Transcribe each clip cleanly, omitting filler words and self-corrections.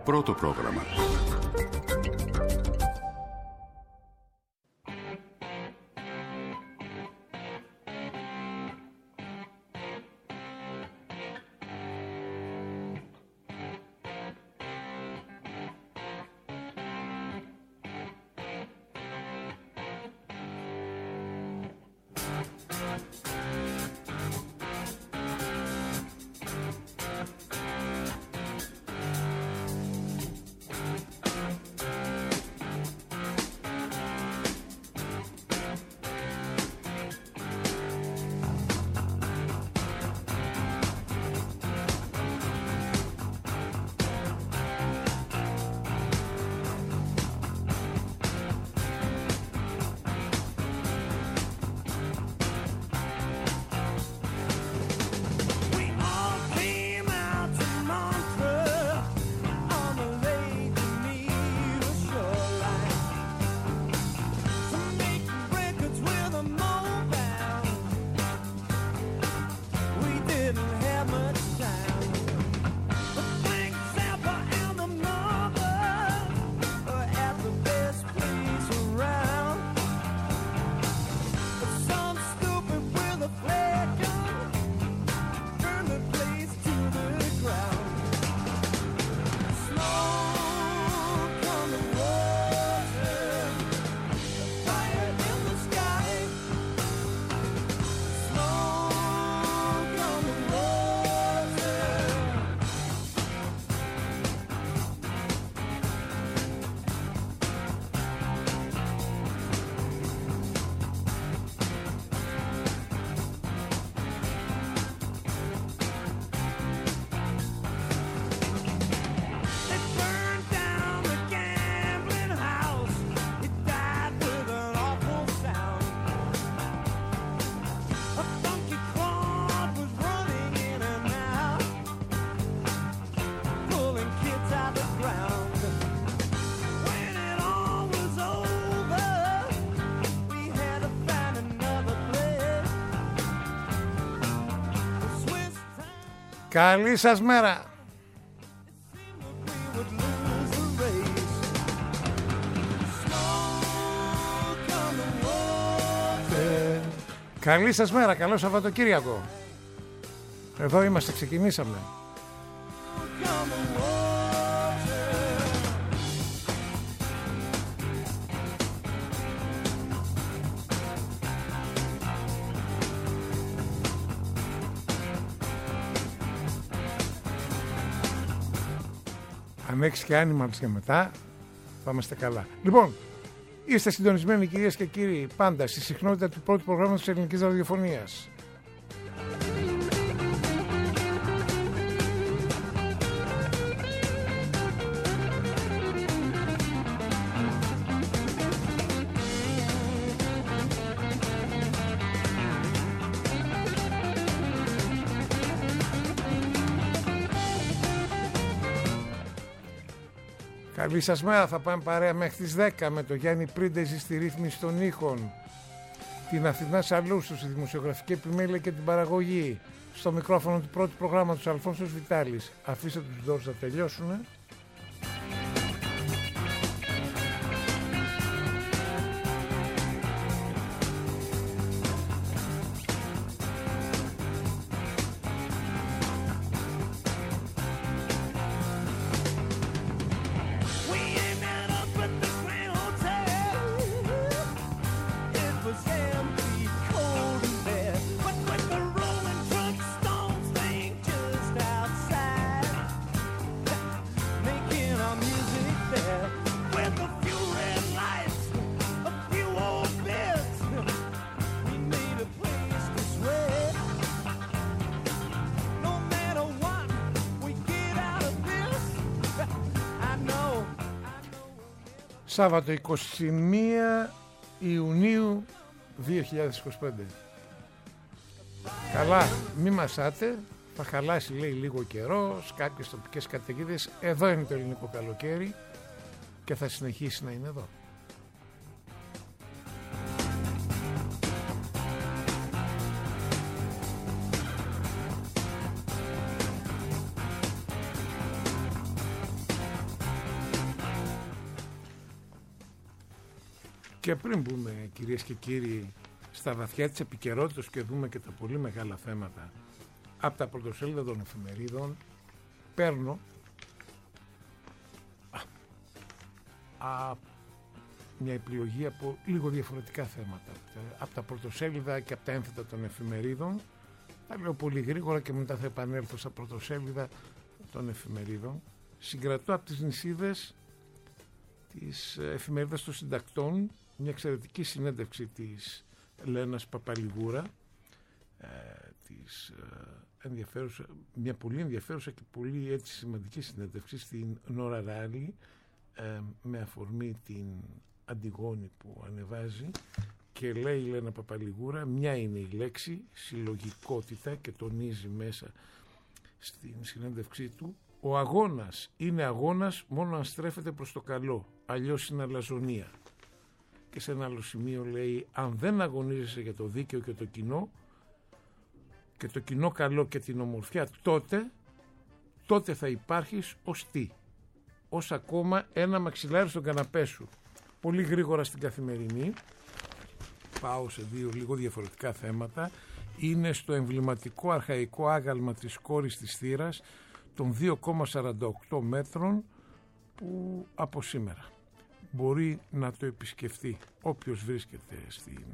Πρώτο πρόγραμμα. Καλή σας μέρα. Καλή σας μέρα, καλό Σαββατοκύριακο. Εδώ είμαστε, ξεκινήσαμε. Αν έχεις και Animals για μετά, θα είμαστε καλά. Λοιπόν, είστε συντονισμένοι κυρίες και κύριοι πάντα στη συχνότητα του πρώτου προγράμματος της ελληνικής ραδιοφωνίας. Καλή σας μέρα, θα πάμε παρέα μέχρι τις 10 με το Γιάννη Πρίντεζη στη ρύθμιση των ήχων, την Αθηνά Σαλούσου στη δημοσιογραφική επιμέλεια και την παραγωγή, στο μικρόφωνο του πρώτου προγράμματος Αλφόνσος Βιτάλης. Αφήστε τους δόρους να τελειώσουν. Σάββατο 21 Ιουνίου 2025. Καλά, μη μασάτε, θα χαλάσει λέει λίγο καιρό, κάποιες τοπικές καταιγίδες. Εδώ είναι το ελληνικό καλοκαίρι και θα συνεχίσει να είναι εδώ. Και πριν μπούμε, κυρίες και κύριοι, στα βαθιά της επικαιρότητας και δούμε και τα πολύ μεγάλα θέματα από τα πρωτοσέλιδα των εφημερίδων, παίρνω μια επιλογή από λίγο διαφορετικά θέματα από τα πρωτοσέλιδα και από τα ένθετα των εφημερίδων. Θα λέω πολύ γρήγορα και μετά θα επανέλθω στα πρωτοσέλιδα των εφημερίδων. Συγκρατώ από τις νησίδες της εφημερίδας των συντακτών μια εξαιρετική συνέντευξη της Λένας Παπαλιγούρα, μια πολύ ενδιαφέρουσα και πολύ έτσι σημαντική συνέντευξη στην Νόρα Ράλι, με αφορμή την Αντιγόνη που ανεβάζει, και λέει η Λένα Παπαλιγούρα, μια είναι η λέξη, συλλογικότητα, και τονίζει μέσα στην συνέντευξή του: ο αγώνας είναι αγώνας μόνο αν στρέφεται προς το καλό, αλλιώς είναι αλαζονία. Και σε ένα άλλο σημείο λέει: αν δεν αγωνίζεσαι για το δίκαιο και το κοινό, και το κοινό καλό και την ομορφιά, τότε θα υπάρχεις ως τι? Ως ακόμα ένα μαξιλάρι στον καναπέ σου. Πολύ γρήγορα στην Καθημερινή, πάω σε δύο λίγο διαφορετικά θέματα. Είναι στο εμβληματικό αρχαϊκό άγαλμα της κόρης της θύρας των 2,48 μέτρων, που από σήμερα μπορεί να το επισκεφτεί όποιος βρίσκεται στην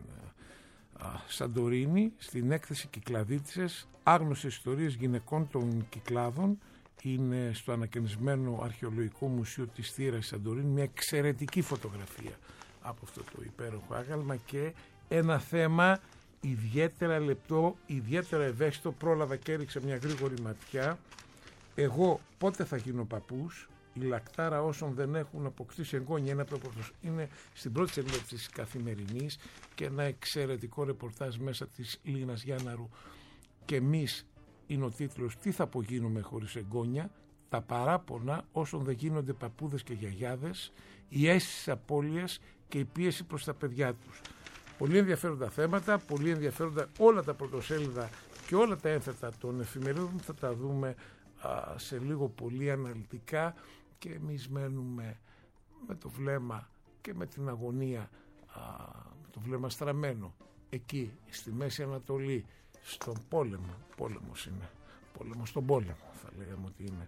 Σαντορίνη, στην έκθεση Κυκλαδίτσες, άγνωστες ιστορίες γυναικών των Κυκλάδων. Είναι στο ανακαινισμένο αρχαιολογικό μουσείο της Θύρας Σαντορίνη, μια εξαιρετική φωτογραφία από αυτό το υπέροχο άγαλμα, και ένα θέμα ιδιαίτερα λεπτό, ιδιαίτερα ευαίσθητο. Πρόλαβα και έριξα μια γρήγορη ματιά. Εγώ πότε θα γίνω παππούς? Η λακτάρα όσων δεν έχουν αποκτήσει εγγόνια. Είναι στην πρώτη σελίδα της Καθημερινής και ένα εξαιρετικό ρεπορτάζ μέσα της Λίνας Γιάνναρου. Και εμείς, είναι ο τίτλος, τι θα απογίνουμε χωρίς εγγόνια, τα παράπονα όσων δεν γίνονται παππούδες και γιαγιάδες, η αίσθηση απώλειας και η πίεση προς τα παιδιά τους. Πολύ ενδιαφέροντα θέματα, πολύ ενδιαφέροντα όλα τα πρωτοσέλιδα και όλα τα ένθετα των εφημερίδων. Θα τα δούμε σε λίγο πολύ αναλυτικά, και εμείς μένουμε με το βλέμμα και με την αγωνία, το βλέμμα στραμμένο εκεί στη Μέση Ανατολή, στον πόλεμο. Πόλεμος είναι, πόλεμος στον πόλεμο θα λέγαμε ότι είναι,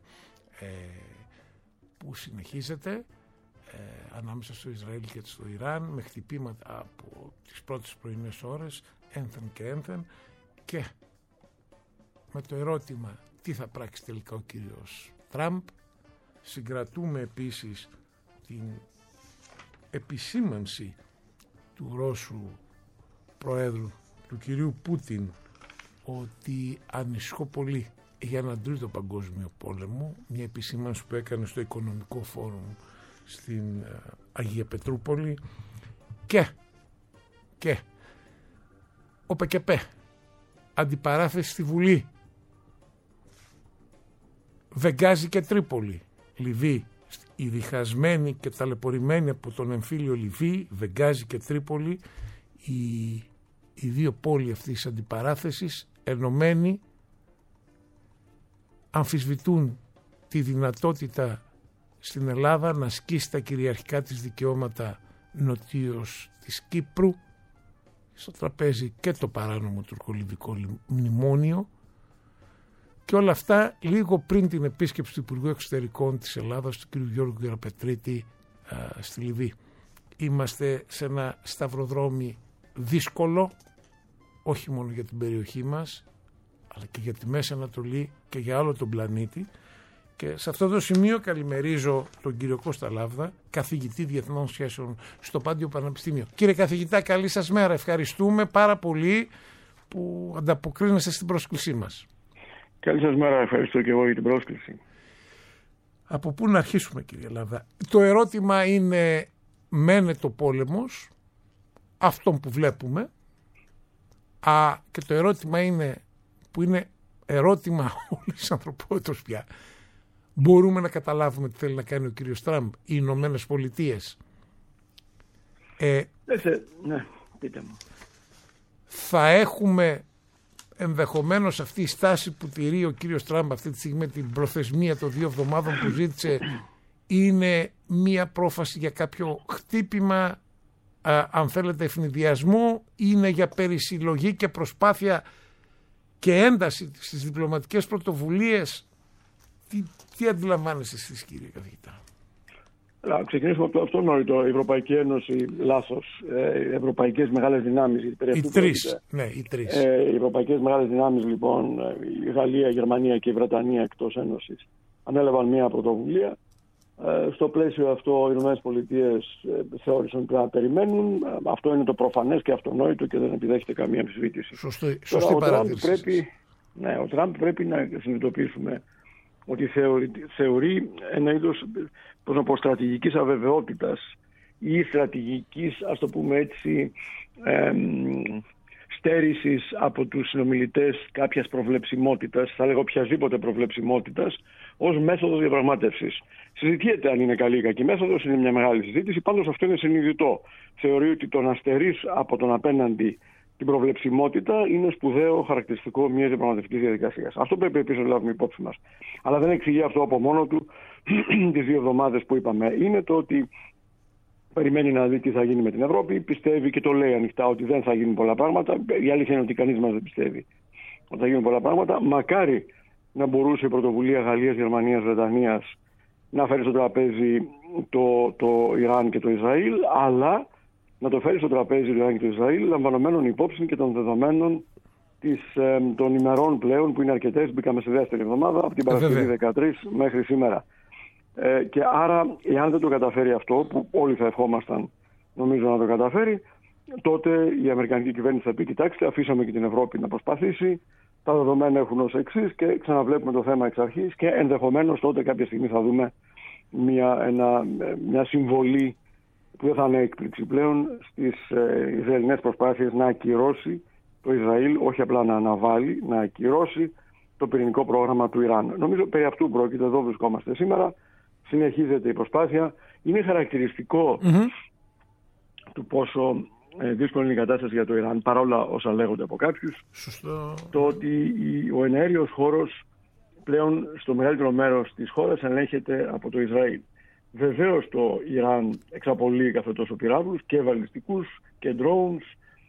που συνεχίζεται ανάμεσα στο Ισραήλ και στο Ιράν, με χτυπήματα από τις πρώτες πρωινές ώρες, ένθεν και ένθεν, και με το ερώτημα τι θα πράξει τελικά ο κύριος Τραμπ. Συγκρατούμε επίσης την επισήμανση του Ρώσου Προέδρου, του κυρίου Πούτιν, ότι ανησυχώ πολύ για έναν τρίτο παγκόσμιο πόλεμο, μια επισήμανση που έκανε στο Οικονομικό Φόρουμ στην Αγία Πετρούπολη, και ο ΠΚΠ, αντιπαράθεση στη Βουλή, Βεγγάζι και Τρίπολη, Λιβύη, η διχασμένη και ταλαιπωρημένη από τον εμφύλιο Λιβύη, Βεγγάζι και Τρίπολη, οι δύο πόλοι αυτής της αντιπαράθεσης, ενωμένοι, αμφισβητούν τη δυνατότητα στην Ελλάδα να ασκήσει τα κυριαρχικά της δικαιώματα νοτίως της Κύπρου, στο τραπέζι και το παράνομο τουρκολιβικό μνημόνιο, και όλα αυτά λίγο πριν την επίσκεψη του Υπουργού Εξωτερικών της Ελλάδας, του κ. Γιώργου Γεραπετρίτη, στη Λιβύη. Είμαστε σε ένα σταυροδρόμι δύσκολο, όχι μόνο για την περιοχή μας, αλλά και για τη Μέση Ανατολή και για όλο τον πλανήτη. Και σε αυτό το σημείο καλημερίζω τον κύριο Κώστα Λάβδα, καθηγητή Διεθνών Σχέσεων στο Πάντιο Πανεπιστήμιο. Κύριε καθηγητά, καλή σας μέρα. Ευχαριστούμε πάρα πολύ που ανταποκρίνεστε στην πρόσκλησή μας. Καλή σας μέρα, ευχαριστώ και εγώ για την πρόσκληση. Από πού να αρχίσουμε, κύριε Λάβδα? Το ερώτημα είναι, μένεται ο πόλεμος, αυτόν που βλέπουμε, και το ερώτημα είναι, που είναι ερώτημα όλης της ανθρωπότητας πια, μπορούμε να καταλάβουμε τι θέλει να κάνει ο κύριος Τραμπ, οι Ηνωμένες Πολιτείες? Ναι, πείτε μου. Θα έχουμε ενδεχομένως αυτή η στάση που τηρεί ο κύριος Τραμπ αυτή τη στιγμή, την προθεσμία των 2 εβδομάδων που ζήτησε, είναι μία πρόφαση για κάποιο χτύπημα αν θέλετε, ευνηδιασμού, είναι για περισυλλογή και προσπάθεια και ένταση στις διπλωματικές πρωτοβουλίες? Τι αντιλαμβάνεστε εσείς, κύριε καθηγητά? Να ξεκινήσουμε από το αυτονόητο. Η Ευρωπαϊκή Ένωση, λάθος. Οι ευρωπαϊκές μεγάλες δυνάμεις. Οι τρεις. Οι ευρωπαϊκές μεγάλες δυνάμεις, λοιπόν, η Γαλλία, η Γερμανία και η Βρετανία εκτός Ένωσης, ανέλαβαν μια πρωτοβουλία. Στο πλαίσιο αυτό οι ΗΠΑ θεώρησαν ότι πρέπει να περιμένουν. Αυτό είναι το προφανές και αυτονόητο και δεν επιδέχεται καμία αμφισβήτηση. Σωστή παρατήρηση. Ο Τραμπ πρέπει να συνειδητοποιήσουμε ότι θεωρεί ένα είδος στρατηγικής αβεβαιότητας ή στρατηγικής, ας το πούμε έτσι, στέρησης από τους συνομιλητές κάποιας προβλεψιμότητας, θα λέγω οποιασδήποτε προβλεψιμότητας, ως μέθοδο διαπραγμάτευσης. Συζητιέται αν είναι καλή ή κακή μέθοδος, είναι μια μεγάλη συζήτηση, πάντως αυτό είναι συνειδητό. Θεωρεί ότι το να στερείς από τον απέναντι την προβλεψιμότητα είναι σπουδαίο χαρακτηριστικό μιας διαπραγματευτικής διαδικασίας. Αυτό πρέπει επίσης να λάβουμε υπόψη μας. Αλλά δεν εξηγεί αυτό από μόνο του τις 2 εβδομάδες που είπαμε. Είναι το ότι περιμένει να δει τι θα γίνει με την Ευρώπη, πιστεύει και το λέει ανοιχτά ότι δεν θα γίνουν πολλά πράγματα. Η αλήθεια είναι ότι κανείς μας δεν πιστεύει ότι θα γίνουν πολλά πράγματα. Μακάρι να μπορούσε η πρωτοβουλία Γαλλίας, Γερμανίας, Βρετανίας να φέρει στο τραπέζι το Ιράν και το Ισραήλ, αλλά να το φέρει στο τραπέζι το Ιράν και το Ισραήλ, λαμβανομένων υπόψη και των δεδομένων των ημερών πλέον, που είναι αρκετές. Μπήκαμε στη δεύτερη εβδομάδα, από την Παρασκευή 13 μέχρι σήμερα. Και άρα, εάν δεν το καταφέρει αυτό, που όλοι θα ευχόμασταν νομίζω να το καταφέρει, τότε η Αμερικανική κυβέρνηση θα πει: κοιτάξτε, αφήσαμε και την Ευρώπη να προσπαθήσει. Τα δεδομένα έχουν ως εξής και ξαναβλέπουμε το θέμα εξ αρχής. Και ενδεχομένως τότε κάποια στιγμή θα δούμε μια συμβολή που δεν θα είναι έκπληξη πλέον στις Ισραηλινές προσπάθειες να ακυρώσει το Ισραήλ, όχι απλά να αναβάλει, να ακυρώσει το πυρηνικό πρόγραμμα του Ιράν. Νομίζω περί αυτού πρόκειται, εδώ βρισκόμαστε σήμερα. Συνεχίζεται η προσπάθεια. Είναι χαρακτηριστικό του πόσο δύσκολη είναι η κατάσταση για το Ιράν, παρόλα όσα λέγονται από κάποιους. Σωστό. Το ότι ο εναέριος χώρος πλέον στο μεγαλύτερο μέρος της χώρας ελέγχεται από το Ισραήλ. Βεβαίως το Ιράν εξαπολύει κάθε τόσο πυράβλους και βαλιστικούς και drones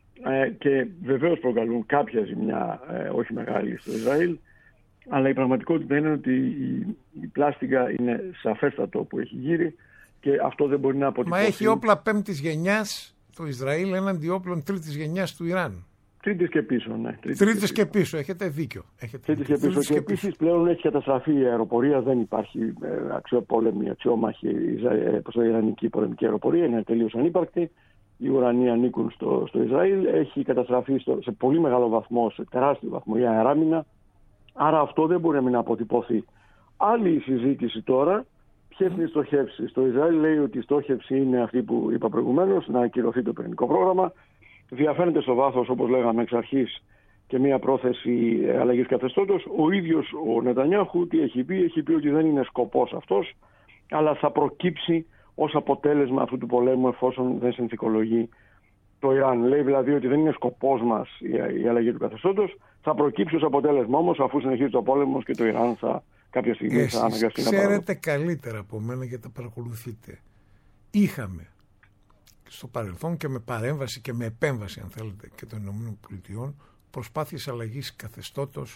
και βεβαίως προκαλούν κάποια ζημιά, όχι μεγάλη, στο Ισραήλ. Αλλά η πραγματικότητα είναι ότι η πλάστιγκα είναι σαφέστατο που έχει γύρει και αυτό δεν μπορεί να αποτυπωθεί. Μα έχει όπλα 5ης γενιάς το Ισραήλ έναντι όπλων 3ης γενιάς του Ιράν. Τρίτης και πίσω, ναι. Τρίτης και πίσω, έχετε δίκιο. Τρίτης και πίσω. Και επίσης πλέον έχει καταστραφεί η αεροπορία, δεν υπάρχει αξιοπόλεμη, αξιόμαχη ιρανική πολεμική αεροπορία, είναι τελείως ανύπαρκτη. Οι ουρανοί ανήκουν στο Ισραήλ, έχει καταστραφεί σε πολύ μεγάλο βαθμό, σε τεράστιο βαθμό η αεράμινα. Άρα αυτό δεν μπορεί να μην αποτυπωθεί. Άλλη η συζήτηση τώρα, ποιες είναι οι στοχεύσεις. Το Ισραήλ λέει ότι η στόχευση είναι αυτή που είπα προηγουμένως, να ακυρωθεί το πυρηνικό πρόγραμμα. Διαφαίνεται στο βάθος, όπως λέγαμε εξ αρχής, και μια πρόθεση αλλαγής καθεστώτος. Ο ίδιος ο Νετανιάχου τι έχει πει ότι δεν είναι σκοπός αυτός, αλλά θα προκύψει ως αποτέλεσμα αυτού του πολέμου εφόσον δεν συνθηκολογεί το Ιράν. Λέει δηλαδή ότι δεν είναι σκοπός μας η αλλαγή του καθεστώτος, θα προκύψει ως αποτέλεσμα όμως αφού συνεχίζει το πόλεμος και το Ιράν θα κάποια στιγμή θα αναγκαστεί να παραδώσει. Ξέρετε καλύτερα από μένα γιατί τα παρακολουθείτε. Είχαμε στο παρελθόν και με παρέμβαση και με επέμβαση, αν θέλετε, και των ΗΠΑ προσπάθειες αλλαγής καθεστώτος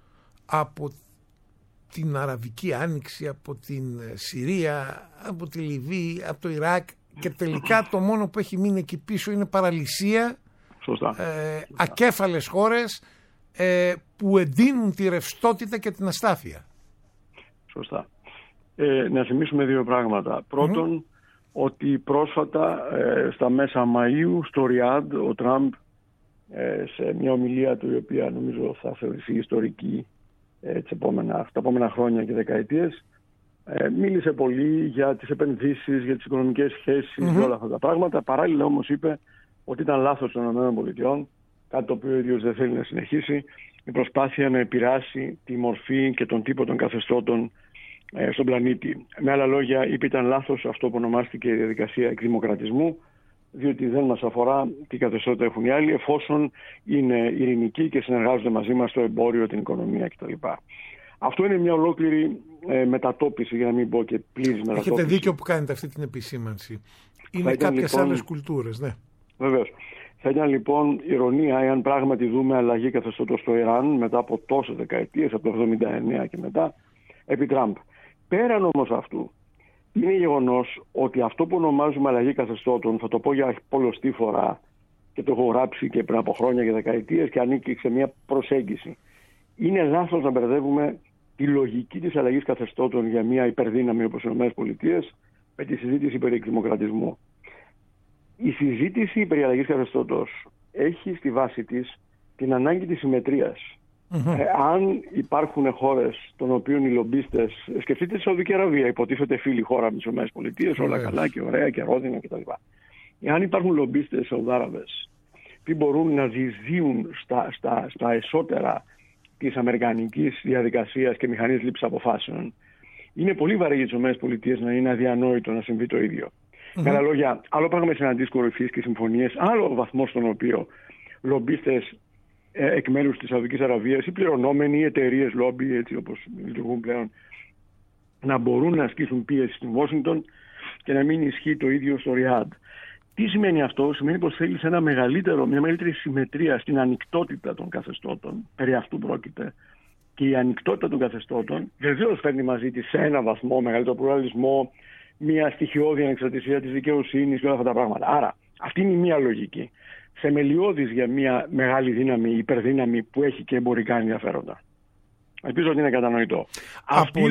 από την Αραβική Άνοιξη, από την Συρία, από τη Λιβύη, από το Ιράκ, και τελικά το μόνο που έχει μείνει εκεί πίσω είναι παραλυσία. Σωστά. Ακέφαλες χώρες που εντείνουν τη ρευστότητα και την αστάθεια. Σωστά. Να θυμίσουμε 2 πράγματα. Πρώτον, ότι πρόσφατα στα μέσα Μαΐου στο Ριάντ ο Τραμπ σε μια ομιλία του, η οποία νομίζω θα θεωρηθεί ιστορική τα επόμενα χρόνια και δεκαετίες, μίλησε πολύ για τις επενδύσεις, για τις οικονομικές σχέσεις, για όλα αυτά τα πράγματα. Παράλληλα όμως είπε ότι ήταν λάθος των ΗΠΑ, κάτι το οποίο ο ίδιος δεν θέλει να συνεχίσει, η προσπάθεια να επηρεάσει τη μορφή και τον τύπο των καθεστώτων στον πλανήτη. Με άλλα λόγια, είπε ήταν λάθος αυτό που ονομάστηκε η διαδικασία εκδημοκρατισμού, διότι δεν μας αφορά τι καθεστώτα έχουν οι άλλοι, εφόσον είναι ειρηνικοί και συνεργάζονται μαζί μας στο εμπόριο, την οικονομία κτλ. Αυτό είναι μια ολόκληρη μετατόπιση, για να μην πω και πλήρης μετατόπιση. Έχετε δίκιο που κάνετε αυτή την επισήμανση. Είναι κάποιες άλλες κουλτούρες, ναι. Βεβαίως. Θα ήταν λοιπόν ηρωνία εάν πράγματι δούμε αλλαγή καθεστώτος στο Ιράν μετά από τόσες δεκαετίες, από το 1979 και μετά, επί Τραμπ. Πέραν όμως αυτού, είναι γεγονός ότι αυτό που ονομάζουμε αλλαγή καθεστώτων, θα το πω για πολλωστή φορά και το έχω γράψει και πριν από χρόνια και δεκαετίες και ανήκει σε μια προσέγγιση. Είναι λάθος να μπερδεύουμε τη λογική της αλλαγής καθεστώτων για μια υπερδύναμη όπως οι ΗΠΑ με τη συζήτηση περί εκδημοκρατισμού. Η συζήτηση περί αλλαγής καθεστώτος έχει στη βάση της την ανάγκη της συμμετρίας. Αν υπάρχουν χώρες των οποίων οι λομπίστες, σκεφτείτε τη Σαουδική Αραβία, υποτίθεται φίλη χώρα με τις ΗΠΑ, όλα καλά και ωραία και ρόδινα κτλ. Εάν υπάρχουν λομπίστες Σαουδάραβες που μπορούν να ζυζύουν στα εσώτερα της αμερικανικής διαδικασίας και μηχανής λήψης αποφάσεων, είναι πολύ βαρύ για τις ΗΠΑ να είναι αδιανόητο να συμβεί το ίδιο. Με άλλα λόγια, άλλο πράγμα συναντήσεις κορυφής και συμφωνίες, άλλο βαθμό στον οποίο λομπίστες εκ μέρους της Σαουδικής Αραβίας ή πληρωνόμενοι εταιρείες λόμπι, έτσι όπως λειτουργούν πλέον, να μπορούν να ασκήσουν πίεση στην Washington και να μην ισχύει το ίδιο στο Ριάντ. Τι σημαίνει αυτό? Σημαίνει πως θέλεις μια μεγαλύτερη συμμετρία στην ανοιχτότητα των καθεστώτων. Περί αυτού πρόκειται. Και η ανοιχτότητα των καθεστώτων βεβαίως φέρνει μαζί της σε ένα βαθμό μεγαλύτερο πλουραλισμό, μια στοιχειώδη ανεξαρτησία της δικαιοσύνης και όλα αυτά τα πράγματα. Άρα, αυτή είναι η μία λογική. Θεμελιώδης για μια μεγάλη δύναμη, υπερδύναμη που έχει και εμπορικά ενδιαφέροντα. Ελπίζω ότι είναι κατανοητό. Αυτή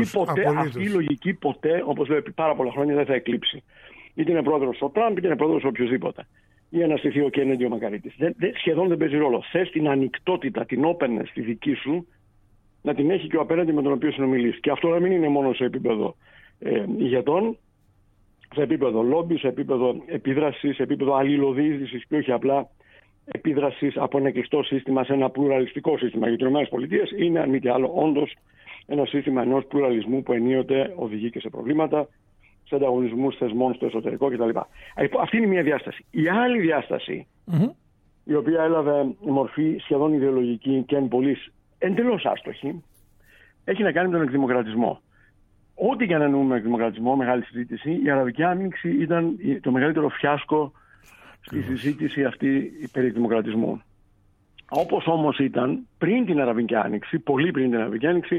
η λογική ποτέ, όπως λέω επί πάρα πολλά χρόνια, δεν θα εκλείψει. Είτε είναι πρόεδρος ο Τραμπ, είτε είναι πρόεδρος οποιοδήποτε. Ή ένα στοιχείο ο Κέννεντι ο Μακαρίτης. Σχεδόν δεν παίζει ρόλο. Θες την ανοιχτότητα, την openness στη δική σου, να την έχει και ο απέναντι με τον οποίο συνομιλείς. Και αυτό να μην είναι μόνο σε επίπεδο ηγετών, σε επίπεδο λόμπι, σε επίπεδο επίδρασης, σε επίπεδο αλληλοδιείσδυσης και όχι απλά επίδρασης από ένα κλειστό σύστημα σε ένα πλουραλιστικό σύστημα. Γιατί οι ΗΠΑ είναι, αν μη τι άλλο, όντως ένα σύστημα ενός πλουραλισμού που ενίοτε οδηγεί και σε προβλήματα, σε ανταγωνισμούς θεσμών στο εσωτερικό κτλ. Αυτή είναι μια διάσταση. Η άλλη διάσταση, η οποία έλαβε μορφή σχεδόν ιδεολογική και εν πολλοίς εντελώς άστοχη, έχει να κάνει με τον εκδημοκρατισμό. Ό,τι και αν εννοούμε εκδημοκρατισμό, μεγάλη συζήτηση, η Αραβική Άνοιξη ήταν το μεγαλύτερο φιάσκο στη συζήτηση αυτή περί εκδημοκρατισμού. Όπως όμως ήταν πριν την Αραβική Άνοιξη, πολύ πριν την Αραβική Άνοιξη,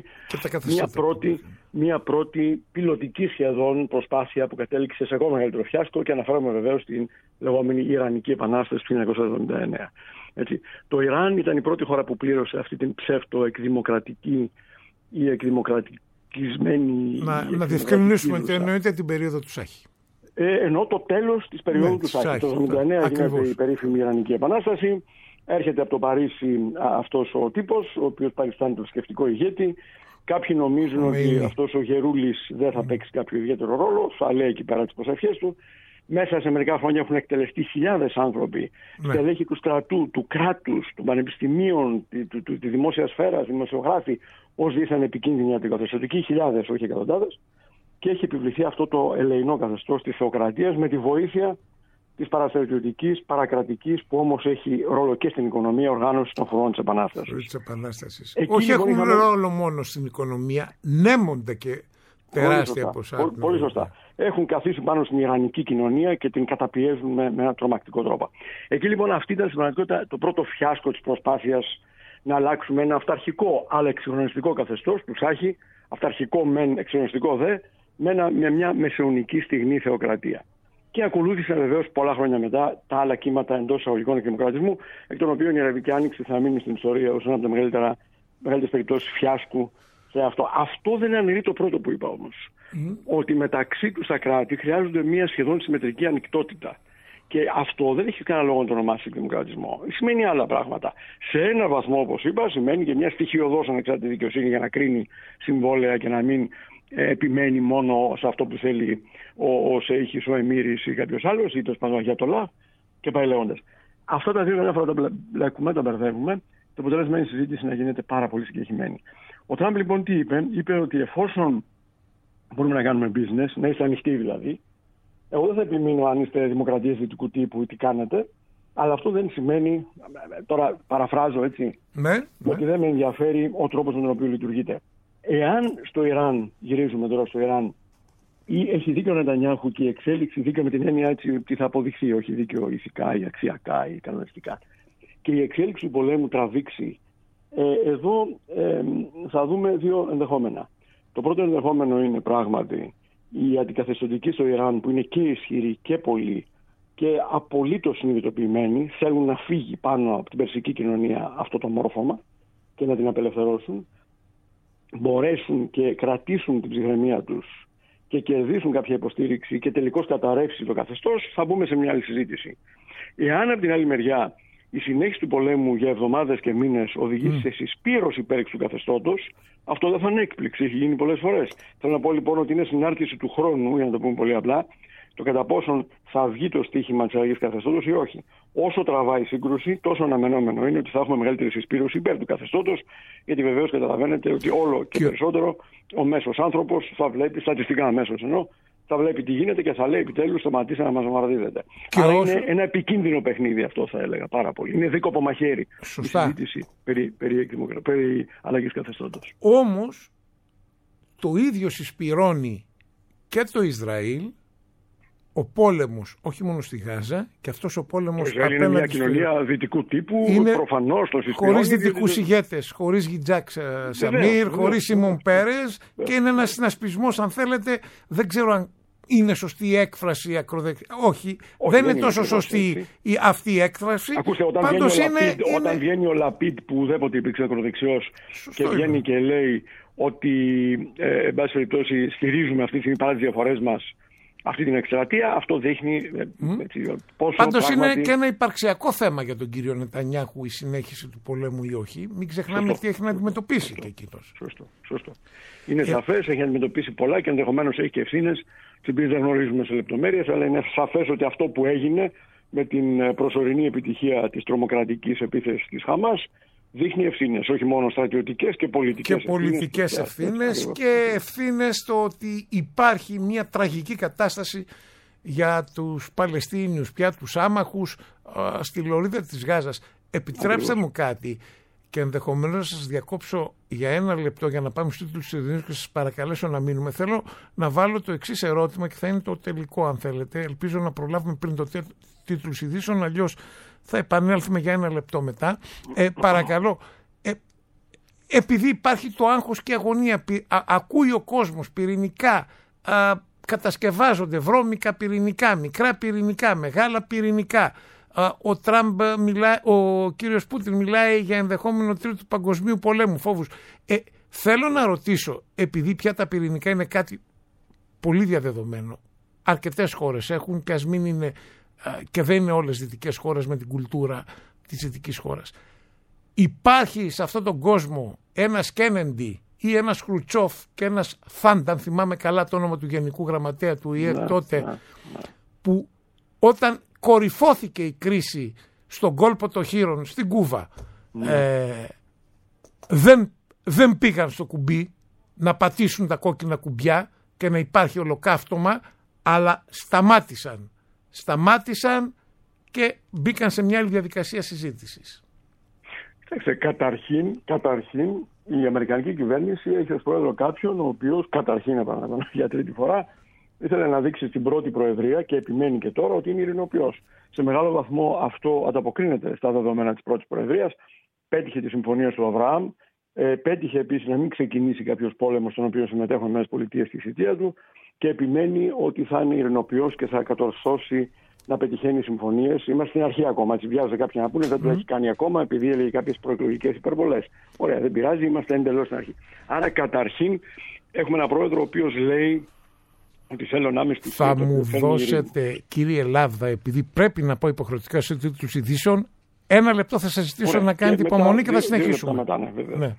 μια πρώτη πιλωτική σχεδόν προσπάθεια που κατέληξε σε ακόμα μεγαλύτερο φιάσκο και αναφέρομαι βεβαίως στην λεγόμενη Ιρανική Επανάσταση του 1979. Έτσι. Το Ιράν ήταν η πρώτη χώρα που πλήρωσε αυτή την ψεύτο-εκδημοκρατική ή εκδημοκρατικισμένη. Να διευκρινίσουμε ότι εννοείται την περίοδο του Σάχη. Ενώ το τέλος της περίοδου του Σάχη. Το 1979 γίνεται η περίφημη Ιρανική Επανάσταση. Έρχεται από το Παρίσι αυτός ο τύπος, ο οποίος παριστάνει το σκεφτικό ηγέτη. Κάποιοι νομίζουν ότι αυτός ο Γερούλης δεν θα παίξει κάποιο ιδιαίτερο ρόλο, θα λέει εκεί πέρα τις προσευχές του. Μέσα σε μερικά χρόνια έχουν εκτελεστεί χιλιάδες άνθρωποι, στελέχη του στρατού, του κράτους, των πανεπιστημίων, τη δημόσια σφαίρα, δημοσιογράφοι, ως δίθεν επικίνδυνοι αντικαθεστωτικοί, χιλιάδες, όχι εκατοντάδες. Και έχει επιβληθεί αυτό το ελεεινό καθεστώς της θεοκρατίας με τη βοήθεια της παραστρατιωτικής, παρακρατικής, που όμως έχει ρόλο και στην οικονομία, οργάνωση των φορών της Επανάστασης. Όχι έχουν ρόλο μόνο στην οικονομία, νέμονται και τεράστια ποσά. Πολύ σωστά. Έχουν καθίσει πάνω στην ιρανική κοινωνία και την καταπιέζουν με ένα τρομακτικό τρόπο. Εκεί λοιπόν αυτή ήταν στην πραγματικότητα το πρώτο φιάσκο της προσπάθειας να αλλάξουμε ένα αυταρχικό αλλά εξυγχρονιστικό καθεστώς του Σάχη, αυταρχικό μεν, εξυγχρονιστικό δε, με μια μεσαιωνική στιγνή θεοκρατία. Και ακολούθησαν βεβαίως πολλά χρόνια μετά τα άλλα κύματα εντός εισαγωγικών εκδημοκρατισμού, εκ των οποίων η Αραβική Άνοιξη θα μείνει στην ιστορία ως ένα από τα μεγαλύτερες περιπτώσεις φιάσκου σε αυτό. Αυτό δεν αναιρεί το πρώτο που είπα όμως. Ότι μεταξύ τους τα κράτη χρειάζονται μια σχεδόν συμμετρική ανοιχτότητα. Και αυτό δεν έχει κανένα λόγο να το ονομάσει εκδημοκρατισμό. Σημαίνει άλλα πράγματα. Σε ένα βαθμό, όπως είπα, σημαίνει και μια στοιχειωδώς ανεξάρτητη δικαιοσύνη για να κρίνει συμβόλαια και να μην επιμένει μόνο σε αυτό που θέλει ο Σέιχης, ο Εμμύρης ή κάποιος άλλος, ή το Σπανδογιατολά και πάει λέγοντας. Αυτά τα δύο καμιά φορά τα μπλεκούμε, τα μπερδεύουμε, το αποτέλεσμα είναι η συζήτηση να γίνεται πάρα πολύ συγκεκριμένη. Ο Τραμπ λοιπόν τι είπε? Είπε ότι εφόσον μπορούμε να κάνουμε business, να είστε ανοιχτοί δηλαδή, εγώ δεν θα επιμείνω αν είστε δημοκρατίες δυτικού τύπου ή τι κάνετε, αλλά αυτό δεν σημαίνει, τώρα παραφράζω έτσι, ότι δεν με ενδιαφέρει ο τρόπος με τον οποίο λειτουργείτε. Εάν στο Ιράν, γυρίζουμε τώρα στο Ιράν, έχει δίκιο ο Νετανιάχου και η εξέλιξη, δίκιο με την έννοια έτσι τι θα αποδειχθεί, όχι δίκιο ηθικά ή αξιακά ή κανονιστικά. Και η εξέλιξη του πολέμου τραβήξει. Εδώ θα δούμε δύο ενδεχόμενα. Το πρώτο ενδεχόμενο είναι πράγματι η αντικαθεστωτική στο Ιράν, που είναι και ισχυρή και πολύ και απολύτως συνειδητοποιημένοι, θέλουν να φύγει πάνω από την περσική κοινωνία αυτό το μόρφωμα και να την απελευθερώσουν, μπορέσουν και κρατήσουν την ψυχραιμία τους και κερδίσουν κάποια υποστήριξη και τελικώς καταρρεύσει το καθεστώς, θα μπούμε σε μια άλλη συζήτηση. Εάν από την άλλη μεριά η συνέχιση του πολέμου για εβδομάδες και μήνες οδηγήσει σε συσπήρωση υπέρ του καθεστώτος, αυτό δεν θα είναι έκπληξη, έχει γίνει πολλές φορές. Θέλω να πω λοιπόν ότι είναι συνάρτηση του χρόνου, για να το πούμε πολύ απλά, το κατά πόσον θα βγει το στίχημα της αλλαγής καθεστώτος ή όχι. Όσο τραβάει η σύγκρουση, τόσο αναμενόμενο είναι ότι θα έχουμε μεγαλύτερη συσπήρωση υπέρ του καθεστώτος, γιατί βεβαίως καταλαβαίνετε ότι όλο και περισσότερο ο μέσος άνθρωπος θα βλέπει, στατιστικά αμέσως εννοώ, θα βλέπει τι γίνεται και θα λέει επιτέλους σταματήστε να μας βομβαρδίζετε. Άρα είναι ένα επικίνδυνο παιχνίδι αυτό, θα έλεγα πάρα πολύ. Είναι δίκοπο μαχαίρι η συζήτηση περί αλλαγής καθεστώτος. Όμως το ίδιο συσπυρώνει και το Ισραήλ, ο πόλεμος όχι μόνο στη Γάζα, και αυτός ο πόλεμος απέναντι είναι μια κοινωνία δυτικού τύπου, προφανώς το συσπυρώνει. Χωρίς δυτικούς ηγέτες, χωρίς Γιτζάκ Σαμίρ, χωρίς Σίμον Πέρες, και είναι ένας συνασπισμός, αν θέλετε, δεν ξέρω αν είναι σωστή η έκφραση ακροδεξιά. Όχι, δεν είναι τόσο σωστή αυτή η έκφραση. Ακούστε, όταν βγαίνει ο Λαπίτ, που ουδέποτε υπήρξε ακροδεξιός, και βγαίνει και λέει ότι, εν πάση περιπτώσει, στηρίζουμε αυτή τη στιγμή παρά τις διαφορές μας αυτή την εκστρατεία, αυτό δείχνει πόσο. Πάντως πράγματι είναι και ένα υπαρξιακό θέμα για τον κύριο Νετανιάχου η συνέχιση του πολέμου ή όχι. Μην ξεχνάμε τι έχει να αντιμετωπίσει και εκείνος. Σωστό. Είναι σαφές, έχει αντιμετωπίσει πολλά και ενδεχομένως έχει και ευθύνες, τις οποίες δεν γνωρίζουμε σε λεπτομέρειες, αλλά είναι σαφές ότι αυτό που έγινε με την προσωρινή επιτυχία της τρομοκρατικής επίθεσης της Χαμάς δείχνει ευθύνες, όχι μόνο στρατιωτικές και πολιτικές ευθύνες. Και πολιτικές ευθύνες και ευθύνες στο ότι υπάρχει μια τραγική κατάσταση για τους Παλαιστίνιους, πια τους άμαχους στη λωρίδα της Γάζας. Επιτρέψτε μου κάτι και ενδεχομένως να σας διακόψω για ένα λεπτό για να πάμε στους τίτλους της ειδήσεων και σας παρακαλέσω να μείνουμε. Θέλω να βάλω το εξής ερώτημα και θα είναι το τελικό αν θέλετε. Ελπίζω να προλάβουμε πριν το τίτλους ειδήσεων, αλλιώς θα επανέλθουμε για ένα λεπτό μετά. Παρακαλώ, επειδή υπάρχει το άγχος και αγωνία, ακούει ο κόσμος πυρηνικά, κατασκευάζονται βρώμικα πυρηνικά, μικρά πυρηνικά, μεγάλα πυρηνικά. Ο κύριος Πούτιν μιλάει για ενδεχόμενο τρίτου παγκοσμίου πολέμου, φόβους. Θέλω να ρωτήσω, επειδή πια τα πυρηνικά είναι κάτι πολύ διαδεδομένο, αρκετές χώρες έχουν και ας μην είναι και δεν είναι όλες δυτικές χώρες με την κουλτούρα της δυτικής χώρας. Υπάρχει σε αυτόν τον κόσμο ένας Κένεντι ή ένας Χρουτσόφ και ένας Φάντα, αν θυμάμαι καλά το όνομα του Γενικού Γραμματέα του ΙΕ τότε, που όταν κορυφώθηκε η κρίση στον κόλπο των Χείρων, στην Κούβα, δεν πήγαν στο κουμπί να πατήσουν τα κόκκινα κουμπιά και να υπάρχει ολοκαύτωμα, αλλά σταμάτησαν και μπήκαν σε μια άλλη διαδικασία συζήτησης. Καταρχήν η Αμερικανική κυβέρνηση έχει ως πρόεδρο κάποιον ο οποίος καταρχήν, επαναλαμβάνω για τρίτη φορά, ήθελε να δείξει στην πρώτη προεδρία και επιμένει και τώρα ότι είναι ειρηνοποιός. Σε μεγάλο βαθμό αυτό ανταποκρίνεται στα δεδομένα της πρώτης προεδρίας. Πέτυχε τη συμφωνία του Αβραάμ. Πέτυχε επίσης να μην ξεκινήσει κάποιος πόλεμος στον οποίο συμμετέχουν οι ΗΠΑ στη θητεία του και επιμένει ότι θα είναι ειρηνοποιός και θα κατορθώσει να πετυχαίνει συμφωνίες. Είμαστε στην αρχή ακόμα. Έτσι βιάζεται κάποιοι να πούνε δεν το έχει κάνει ακόμα επειδή έλεγε κάποιες προεκλογικές υπερβολές. Ωραία, δεν πειράζει, είμαστε εντελώς στην αρχή. Άρα καταρχήν έχουμε έναν πρόεδρο ο οποίος λέει ότι θέλω να είμαι στη Θα μου δώσετε, κύριε Λάβδα, επειδή πρέπει να πω υποχρεωτικά σε τίτλους ειδήσεων, ένα λεπτό θα σας ζητήσω να κάνετε υπομονή και θα συνεχίσουμε. Ναι.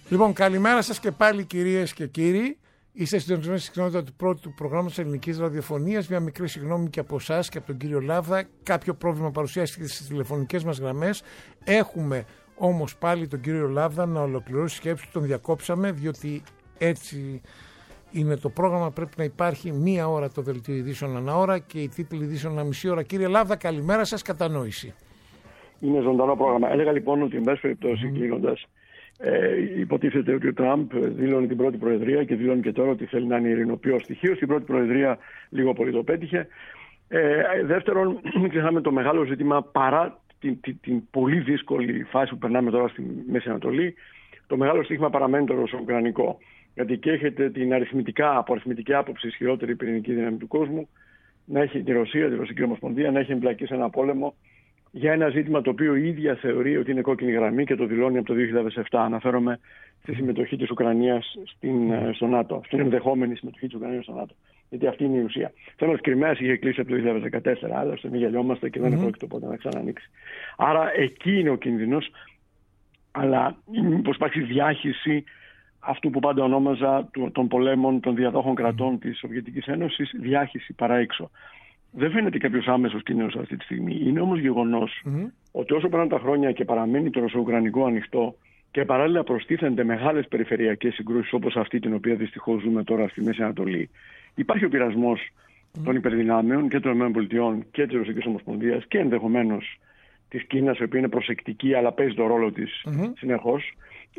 Λοιπόν, καλημέρα σας και πάλι, κυρίες και κύριοι. Είστε συντονισμένοι στην κοινότητα του πρώτου προγράμματος της ελληνικής ραδιοφωνίας. Μια μικρή συγγνώμη και από εσάς και από τον κύριο Λάβδα. Κάποιο πρόβλημα παρουσιάστηκε στις τηλεφωνικές μας γραμμές. Έχουμε όμως πάλι τον κύριο Λάβδα να ολοκληρώσει σκέψη του. Τον διακόψαμε, διότι έτσι είναι το πρόγραμμα. Πρέπει να υπάρχει μία ώρα το δελτίο ειδήσεων ανά ώρα και οι τίτλοι ειδήσεων ανά μισή ώρα. Κύριε Λάβδα, καλημέρα σας, κατανόηση. Είναι ζωντανό πρόγραμμα. Έλεγα λοιπόν ότι, εν πάση περιπτώσει, κλείνοντας, υποτίθεται ότι ο Τραμπ δήλωνε την πρώτη προεδρία και δηλώνει και τώρα ότι θέλει να είναι ειρηνοποιό στοιχείο. Στην πρώτη προεδρία λίγο πολύ το πέτυχε. Δεύτερον, μην ξεχνάμε το μεγάλο ζήτημα, παρά την πολύ δύσκολη φάση που περνάμε τώρα στη Μέση Ανατολή, το μεγάλο στίχημα παραμένει το ρωσο-ουκρανικό. Γιατί και έχετε την από αριθμητική άποψη ισχυρότερη πυρηνική δύναμη του κόσμου, να έχει τη Ρωσία, τη Ρωσική Ομοσπονδία, να έχει εμπλακεί σε ένα πόλεμο για ένα ζήτημα το οποίο η ίδια θεωρεί ότι είναι κόκκινη γραμμή και το δηλώνει από το 2007. Αναφέρομαι στη συμμετοχή της Ουκρανίας στο ΝΑΤΟ, στην ενδεχόμενη συμμετοχή της Ουκρανίας στο ΝΑΤΟ. Γιατί αυτή είναι η ουσία. Το θέμα της Κριμαίας είχε κλείσει από το 2014, άλλωστε μην γελιόμαστε και δεν πρόκειται ποτέ να ξανανοίξει. Άρα εκεί είναι ο κίνδυνος, αλλά μήπως υπάρξει διάχυση αυτού που πάντα ονόμαζα των πολέμων των διαδόχων κρατών της Σοβιετικής Ένωσης, διάχυση παρά έξω. Δεν φαίνεται κάποιος άμεσος κίνδυνος αυτή τη στιγμή. Είναι όμως γεγονός ότι όσο περνάνε τα χρόνια και παραμένει το ρωσο-ουκρανικό ανοιχτό και παράλληλα προστίθενται μεγάλες περιφερειακές συγκρούσεις όπως αυτή την οποία δυστυχώς ζούμε τώρα στη Μέση Ανατολή, υπάρχει ο πειρασμός των υπερδυνάμεων και των ΗΠΑ και της Ρωσικής Ομοσπονδίας και ενδεχομένως της Κίνας, η οποία είναι προσεκτική αλλά παίζει το ρόλο της συνεχώς,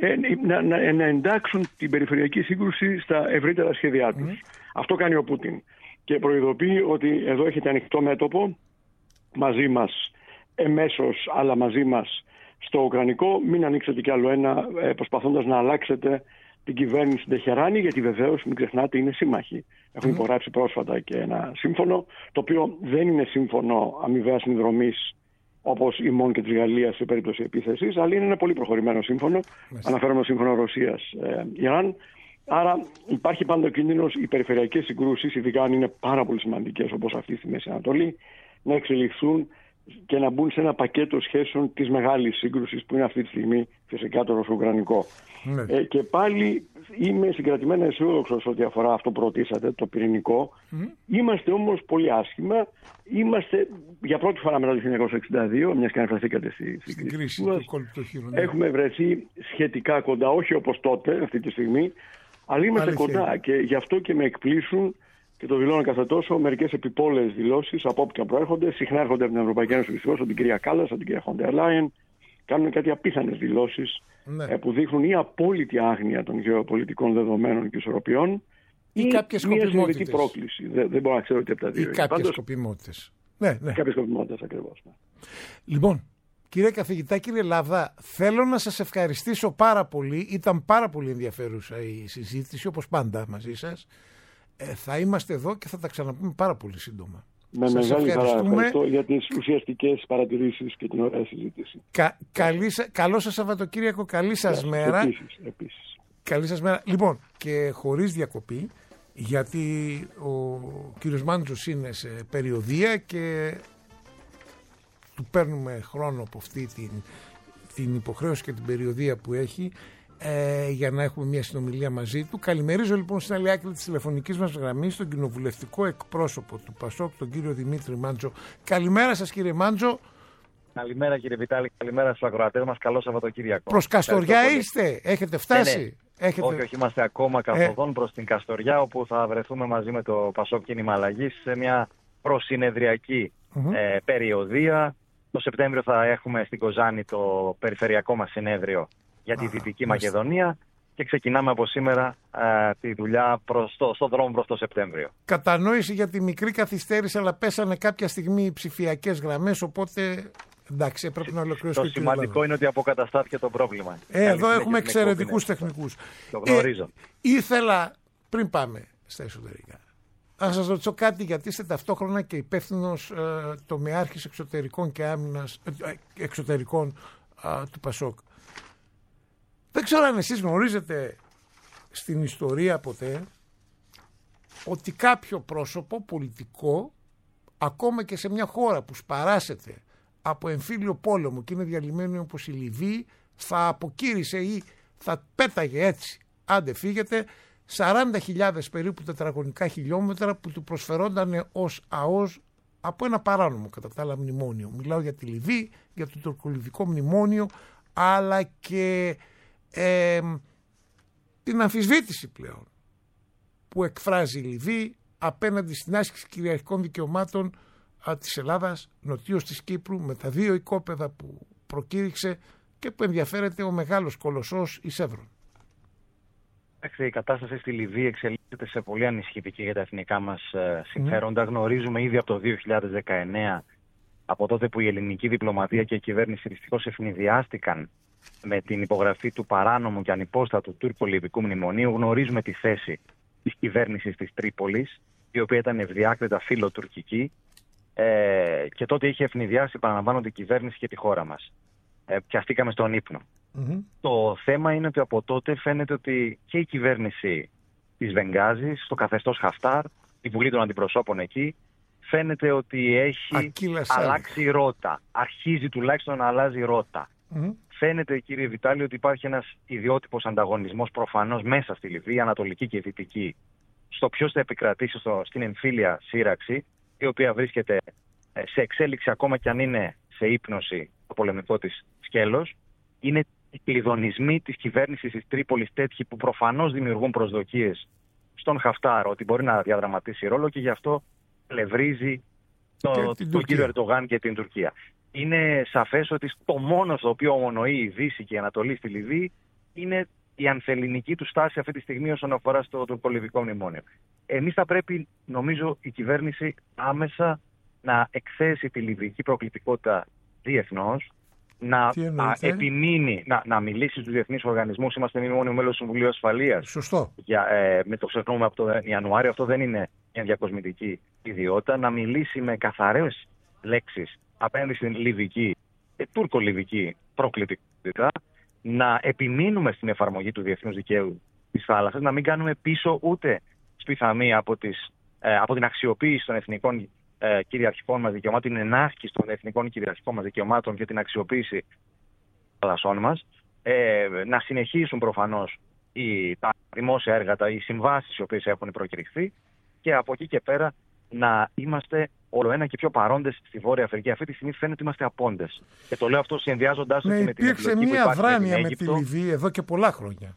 να εντάξουν την περιφερειακή σύγκρουση στα ευρύτερα σχέδιά τους. Αυτό κάνει ο Πούτιν. Και προειδοποιεί ότι εδώ έχετε ανοιχτό μέτωπο μαζί μας εμέσως, αλλά μαζί μας στο Ουκρανικό. Μην ανοίξετε κι άλλο ένα προσπαθώντας να αλλάξετε την κυβέρνηση στην Τεχεράνη, γιατί βεβαίως, μην ξεχνάτε, είναι σύμμαχοι. Έχουν υπογράψει πρόσφατα και ένα σύμφωνο, το οποίο δεν είναι σύμφωνο αμοιβαίας συνδρομής όπως η ΜΟΝ και της Γαλλίας σε περίπτωση επίθεσης, αλλά είναι ένα πολύ προχωρημένο σύμφωνο. Αναφέρομαι σύμφωνο Ρωσίας-Ιράν. Άρα υπάρχει πάντα ο κίνδυνος οι περιφερειακές συγκρούσεις, ειδικά αν είναι πάρα πολύ σημαντικές όπως αυτή στη Μέση Ανατολή, να εξελιχθούν και να μπουν σε ένα πακέτο σχέσεων της μεγάλης σύγκρουσης που είναι αυτή τη στιγμή φυσικά το ρωσο-ουκρανικό. Και πάλι είμαι συγκρατημένα αισιόδοξος ό,τι αφορά αυτό που ρωτήσατε, το πυρηνικό. Είμαστε όμως πολύ άσχημα. Είμαστε για πρώτη φορά μετά το 1962, μιας και αναφερθήκατε στην κρίση του έχουμε βρεθεί σχετικά κοντά, όχι όπως τότε αυτή τη στιγμή, αλλά είμαστε κοντά και γι' αυτό και με εκπλήσουν και το δηλώνω κάθε τόσο μερικές επιπόλαιες δηλώσεις από όπου και προέρχονται. Συχνά έρχονται από την Ευρωπαϊκή Ένωση, δυστυχώς, από την κυρία Κάλλας, από την κυρία Φοντερ Λάιεν. Κάνουν κάτι απίθανες δηλώσεις που δείχνουν ή απόλυτη άγνοια των γεωπολιτικών δεδομένων και ισορροπιών ή μια συνειδητή πρόκληση. Δεν μπορώ να ξέρω τι από τα δύο. Ή κάποιες σκοπιμότητες. Ναι. Κάποιες σκοπιμότητες ακριβώς. Ναι. Λοιπόν, κύριε καθηγητά, κύριε Λάβδα, θέλω να σας ευχαριστήσω πάρα πολύ. Ήταν πάρα πολύ ενδιαφέρουσα η συζήτηση, όπως πάντα μαζί σας. Θα είμαστε εδώ και θα τα ξαναπούμε πάρα πολύ σύντομα. Με μεγάλη χαρά ευχαριστώ για τις ουσιαστικές παρατηρήσεις και την ωραία συζήτηση. Καλό σας Σαββατοκύριακο, καλή σας μέρα. Επίσης. Καλή σας μέρα. Λοιπόν, και χωρίς διακοπή, γιατί ο κύριος Μάντζος είναι σε περιοδεία και του παίρνουμε χρόνο από αυτή την υποχρέωση και την περιοδεία που έχει, για να έχουμε μια συνομιλία μαζί του. Καλημερίζω λοιπόν στην άλλη άκρη της τηλεφωνικής μας γραμμής τον κοινοβουλευτικό εκπρόσωπο του ΠΑΣΟΚ, τον κύριο Δημήτρη Μάντζο. Καλημέρα σας, κύριε Μάντζο. Καλημέρα, κύριε Βιτάλη, καλημέρα στους ακροατές μας. Καλό Σαββατοκύριακο. Προς Καστοριά είστε, έχετε φτάσει? Ναι. Όχι, είμαστε ακόμα καθοδόν προς την Καστοριά, όπου θα βρεθούμε μαζί με το ΠΑΣΟΚ Κίνημα Αλλαγής σε μια προσυνεδριακή περιοδεία. Το Σεπτέμβριο θα έχουμε στην Κοζάνη το περιφερειακό μας συνέδριο για τη Δυτική Μακεδονία και ξεκινάμε από σήμερα τη δουλειά στον δρόμο προς το Σεπτέμβριο. Κατανόηση για τη μικρή καθυστέρηση, αλλά πέσανε κάποια στιγμή οι ψηφιακές γραμμές, οπότε εντάξει, έπρεπε να ολοκληρώσει. Το σημαντικό είναι ότι αποκαταστάθηκε το πρόβλημα. Εδώ έχουμε εξαιρετικούς τεχνικούς. Το γνωρίζω. Ήθελα, πριν πάμε στα εσωτερικά, να σας ρωτήσω κάτι, γιατί είστε ταυτόχρονα και υπεύθυνος τομεάρχης εξωτερικών και άμυνας εξωτερικών του ΠΑΣΟΚ. Δεν ξέρω αν εσείς γνωρίζετε στην ιστορία ποτέ ότι κάποιο πρόσωπο πολιτικό, ακόμα και σε μια χώρα που σπαράσεται από εμφύλιο πόλεμο και είναι διαλυμένη όπως η Λιβύη, θα αποκήρυσε ή θα πέταγε έτσι, άντε φύγετε, 40.000 περίπου τετραγωνικά χιλιόμετρα που του προσφερόνταν ως ΑΟΣ από ένα παράνομο κατά τα άλλα μνημόνιο. Μιλάω για τη Λιβύη, για το τουρκολιβικό μνημόνιο, αλλά και την αμφισβήτηση πλέον που εκφράζει η Λιβύη απέναντι στην άσκηση κυριαρχικών δικαιωμάτων της Ελλάδας, νοτίως της Κύπρου, με τα 2 οικόπεδα που προκήρυξε και που ενδιαφέρεται ο μεγάλος κολοσσός η Σεύρον. Η κατάσταση στη Λιβύη εξελίσσεται σε πολύ ανησυχητική για τα εθνικά μας συμφέροντα. Γνωρίζουμε ήδη από το 2019, από τότε που η ελληνική διπλωματία και η κυβέρνηση δυστυχώς ευνηδιάστηκαν με την υπογραφή του παράνομου και ανυπόστατου τουρκο-λιβικού μνημονίου, γνωρίζουμε τη θέση της κυβέρνησης της Τρίπολης, η οποία ήταν ευδιάκριτα φιλοτουρκική, και τότε είχε ευνηδιάσει, παραλαμβάνω, την κυβέρνηση και τη χώρα μας. Πιαστήκαμε στον ύπνο. Το θέμα είναι ότι από τότε φαίνεται ότι και η κυβέρνηση της Βενγκάζης, το καθεστώς Χαφτάρ, η Βουλή των Αντιπροσώπων εκεί, φαίνεται ότι έχει αλλάξει ρότα. Αρχίζει τουλάχιστον να αλλάζει ρότα. Φαίνεται, κύριε Βιτάλη, ότι υπάρχει ένας ιδιότυπος ανταγωνισμός προφανώς μέσα στη Λιβύη, ανατολική και δυτική, στο ποιος θα επικρατήσει στην εμφύλια σύραξη, η οποία βρίσκεται σε εξέλιξη ακόμα και αν είναι σε ύπνωση το πολεμικό της σκέλος. Είναι οι κλειδονισμοί της κυβέρνησης της Τρίπολης τέτοιοι που προφανώς δημιουργούν προσδοκίες στον Χαφτάρ ότι μπορεί να διαδραματίσει ρόλο, και γι' αυτό πλευρίζει τον κύριο Ερντογάν και την Τουρκία. Είναι σαφές ότι το μόνο στο οποίο ομονοεί η Δύση και η Ανατολή στη Λιβύη είναι η ανθελληνική του στάση αυτή τη στιγμή όσον αφορά στο τουρκολιβικό μνημόνιο. Εμείς θα πρέπει, νομίζω, η κυβέρνηση άμεσα να εκθέσει τη λιβυϊκή προκλητικότητα διεθνώς, να επιμείνει, να μιλήσει στους διεθνείς οργανισμούς. Είμαστε μόνοι μέλος του Συμβουλίου Ασφαλείας. Σωστό. Με το ξεχνούμε από τον Ιανουάριο, αυτό δεν είναι μια διακοσμητική ιδιότητα. Να μιλήσει με καθαρές λέξεις απέναντι στην λιβυϊκή, τουρκο-λιβυϊκή προκλητικότητα. Να επιμείνουμε στην εφαρμογή του διεθνούς δικαίου της θάλασσας, να μην κάνουμε πίσω ούτε σπιθαμή από την αξιοποίηση των εθνικών κυριαρχικών μας δικαιωμάτων, την ενάσκηση των εθνικών κυριαρχικών μας δικαιωμάτων και την αξιοποίηση των θαλασσών μας. Να συνεχίσουν προφανώς τα δημόσια έργα, οι συμβάσεις οι οποίες έχουν προκηρυχθεί, και από εκεί και πέρα να είμαστε όλο ένα και πιο παρόντες στη Βόρεια Αφρική. Αυτή τη στιγμή φαίνεται ότι είμαστε απόντες. Και το λέω αυτό συνδυάζοντας με την επιλογή που υπάρχει. Υπήρξε μια αδράνεια με τη Λιβύη εδώ και πολλά χρόνια.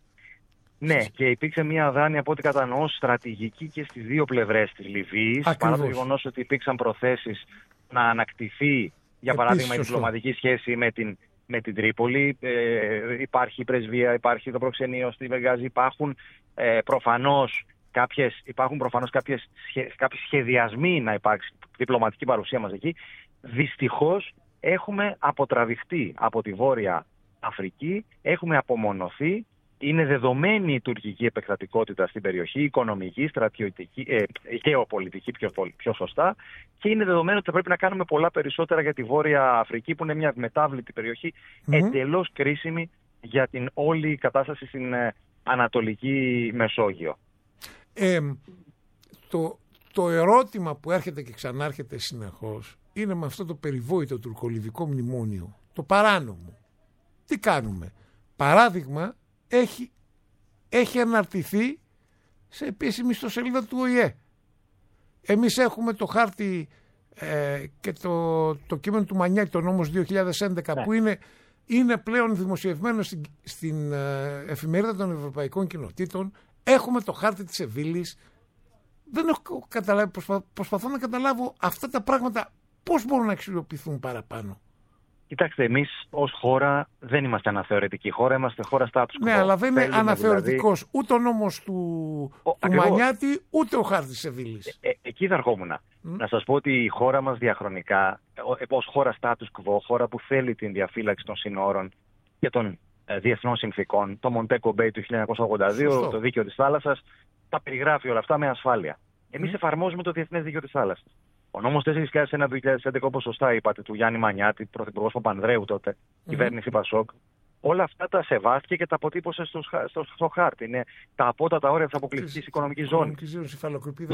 Ναι, και υπήρξε μια αδράνεια από ό,τι κατανοώ στρατηγική και στις δύο πλευρές της Λιβύης. Παρά το γεγονός ότι υπήρξαν προθέσεις να ανακτηθεί, για παράδειγμα, η διπλωματική σχέση με την Τρίπολη. Υπάρχει η πρεσβεία, υπάρχει το προξενείο στη Βενγκάζη. Υπάρχουν προφανώς κάποιοι σχεδιασμοί να υπάρξει διπλωματική παρουσία μας εκεί. Δυστυχώς έχουμε αποτραβηχτεί από τη Βόρεια Αφρική, έχουμε απομονωθεί. Είναι δεδομένη η τουρκική επεκτατικότητα στην περιοχή, οικονομική, στρατιωτική, γεωπολιτική πιο σωστά, και είναι δεδομένο ότι θα πρέπει να κάνουμε πολλά περισσότερα για τη Βόρεια Αφρική, που είναι μια μετάβλητη περιοχή, εντελώς κρίσιμη για την όλη κατάσταση στην Ανατολική Μεσόγειο. Το ερώτημα που έρχεται και ξανάρχεται συνεχώς είναι με αυτό το περιβόητο τουρκολιβικό μνημόνιο, το παράνομο. Τι κάνουμε? Παράδειγμα, έχει αναρτηθεί σε επίσημη ιστοσελίδα του ΟΗΕ. Εμείς έχουμε το χάρτη και το κείμενο του Μανιάκη, το νόμος 2011, που είναι πλέον δημοσιευμένο στην εφημερίδα των Ευρωπαϊκών Κοινοτήτων. Έχουμε το χάρτη της Σεβίλης. Δεν έχω καταλάβει, προσπαθώ να καταλάβω αυτά τα πράγματα πώς μπορούν να αξιοποιηθούν παραπάνω. Κοιτάξτε, εμείς ως χώρα δεν είμαστε αναθεωρητική χώρα, είμαστε χώρα status quo. Ναι, αλλά δεν είναι αναθεωρητικός ούτε ο νόμος του Μανιάτη, ούτε ο χάρτης Σεβίλης. Εκεί θα ερχόμουν. Να σας πω ότι η χώρα μας διαχρονικά, ως χώρα status quo, χώρα που θέλει την διαφύλαξη των συνόρων και των διεθνών συνθήκων, το Montego Bay του 1982, το δίκαιο της θάλασσας, τα περιγράφει όλα αυτά με ασφάλεια. Εμείς εφαρμόζουμε το διεθνές δίκαιο της θάλασσας. Ο νόμος 4001-2011, όπως σωστά είπατε, του Γιάννη Μανιάτη, πρωθυπουργός Παπανδρέου τότε, κυβέρνηση Πασόκ, όλα αυτά τα σεβάστηκε και τα αποτύπωσε στο χάρτη. Είναι τα απότατα όρια της αποκλειστικής οικονομικής ζώνης.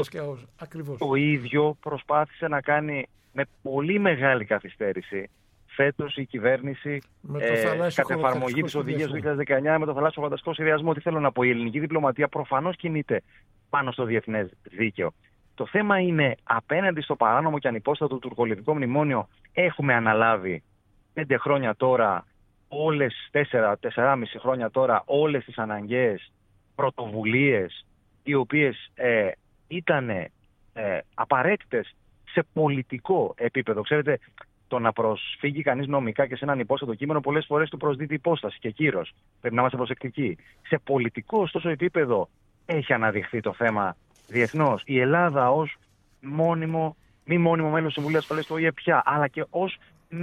Ακριβώς. Το ίδιο προσπάθησε να κάνει με πολύ μεγάλη καθυστέρηση φέτος η κυβέρνηση κατ' εφαρμογή της οδηγίας του 2019 με το θαλάσσιο φανταστικό σχεδιασμό. Τι θέλω να πω, η ελληνική διπλωματία προφανώς κινείται πάνω στο διεθνές δίκαιο. Το θέμα είναι απέναντι στο παράνομο και ανυπόστατο τουρκολιβικό μνημόνιο έχουμε αναλάβει 5 χρόνια τώρα, 4,5 χρόνια τώρα, όλες τις αναγκαίες πρωτοβουλίες οι οποίες ήταν απαραίτητες σε πολιτικό επίπεδο. Ξέρετε, το να προσφύγει κανείς νομικά και σε έναν υπόστατο κείμενο πολλές φορές του προσδίδει υπόσταση και κύρος. Πρέπει να είμαστε προσεκτικοί. Σε πολιτικό, ωστόσο, επίπεδο έχει αναδειχθεί το θέμα διεθνώς. Η Ελλάδα ως μη μόνιμο μέλος της Συμβουλίας Ασφαλείας του ΟΗΕ πια, αλλά και ως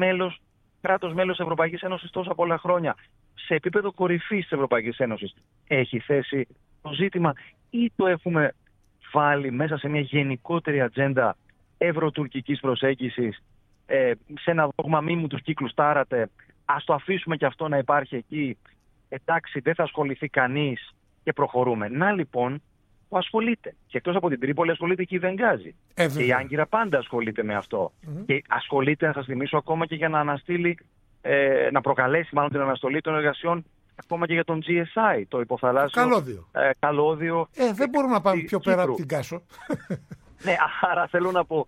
κράτος μέλος της Ευρωπαϊκής Ένωσης τόσα πολλά χρόνια, σε επίπεδο κορυφής της Ευρωπαϊκής Ένωσης, έχει θέσει το ζήτημα ή το έχουμε βάλει μέσα σε μια γενικότερη ατζέντα ευρωτουρκικής προσέγγισης, σε ένα δόγμα μη μου τους κύκλους τάρατε, ας το αφήσουμε και αυτό να υπάρχει εκεί, εντάξει δεν θα ασχοληθεί κανείς και προχωρούμε. Να λοιπόν που ασχολείται. Και εκτός από την Τρίπολη ασχολείται και η Βενγκάζη. Και η Άγκυρα πάντα ασχολείται με αυτό. Και ασχολείται, να σας θυμίσω, ακόμα και για να αναστείλει, να προκαλέσει μάλλον την αναστολή των εργασιών ακόμα και για τον GSI, το υποθαλάσσιο καλώδιο. Δεν μπορούμε να πάμε πιο πέρα από την Κάσο. Ναι, άρα θέλω να πω,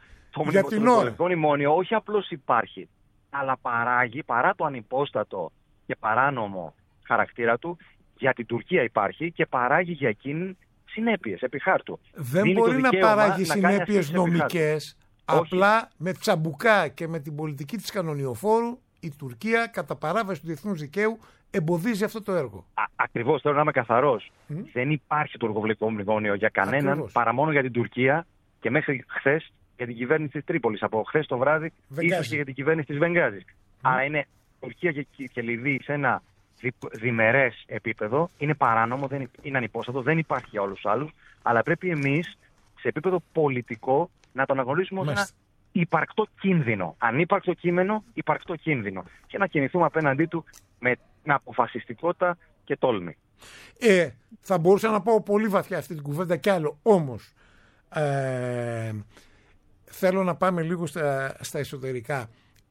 το μνημόνιο όχι απλώς υπάρχει, αλλά παράγει, παρά το ανυπόστατο και παράνομο χαρακτήρα του, για την Τουρκία υπάρχει και παράγει για εκείνη συνέπειες επί χάρτου. Δεν μπορεί να παράγει συνέπειες νομικές, απλά με τσαμπουκά και με την πολιτική της κανονιοφόρου η Τουρκία κατά παράβαση του διεθνούς δικαίου εμποδίζει αυτό το έργο. Ακριβώς, θέλω να είμαι καθαρός. Δεν υπάρχει τουρκογλυκό μνημόνιο για κανέναν παρά μόνο για την Τουρκία και μέχρι χθες για την κυβέρνηση της Τρίπολης. Από χθες το βράδυ ίσως και για την κυβέρνηση της Βενγκάζης. Άρα είναι Τουρκία και Λιβύη σε ένα διμερές επίπεδο, είναι παράνομο, είναι ανυπόστατο, δεν υπάρχει για όλους τους άλλους, αλλά πρέπει εμείς σε επίπεδο πολιτικό να το αναγνωρίσουμε ως ένα υπαρκτό κίνδυνο. Ανύπαρκτο κείμενο, υπαρκτό κίνδυνο. Και να κινηθούμε απέναντί του με αποφασιστικότητα και τόλμη. Θα μπορούσα να πάω πολύ βαθιά αυτή την κουβέντα κι άλλο, όμως θέλω να πάμε λίγο στα εσωτερικά.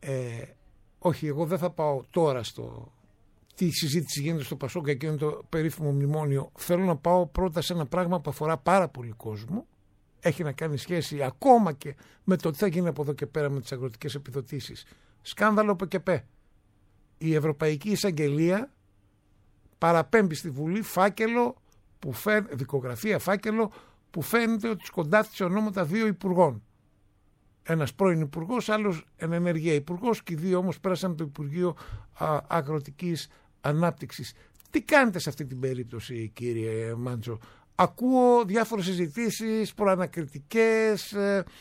Όχι, εγώ δεν θα πάω τώρα στο τι συζήτηση γίνεται στο Πασόκ και είναι το περίφημο μνημόνιο. Θέλω να πάω πρώτα σε ένα πράγμα που αφορά πάρα πολύ κόσμο. Έχει να κάνει σχέση ακόμα και με το τι θα γίνει από εδώ και πέρα με τις αγροτικές επιδοτήσεις. Σκάνδαλο ΠΚΠ. Η Ευρωπαϊκή Εισαγγελία παραπέμπει στη Βουλή δικογραφία φάκελο που φαίνεται ότι σκοντάφτησε ονόματα 2 υπουργών. Ένας πρώην υπουργός, άλλος ενεργεία υπουργός και οι 2 όμως πέρασαν το Υπουργείο Αγροτικής Ανάπτυξης. Τι κάνετε σε αυτή την περίπτωση, κύριε Μάντζο? Ακούω διάφορες συζητήσεις, προανακριτικές,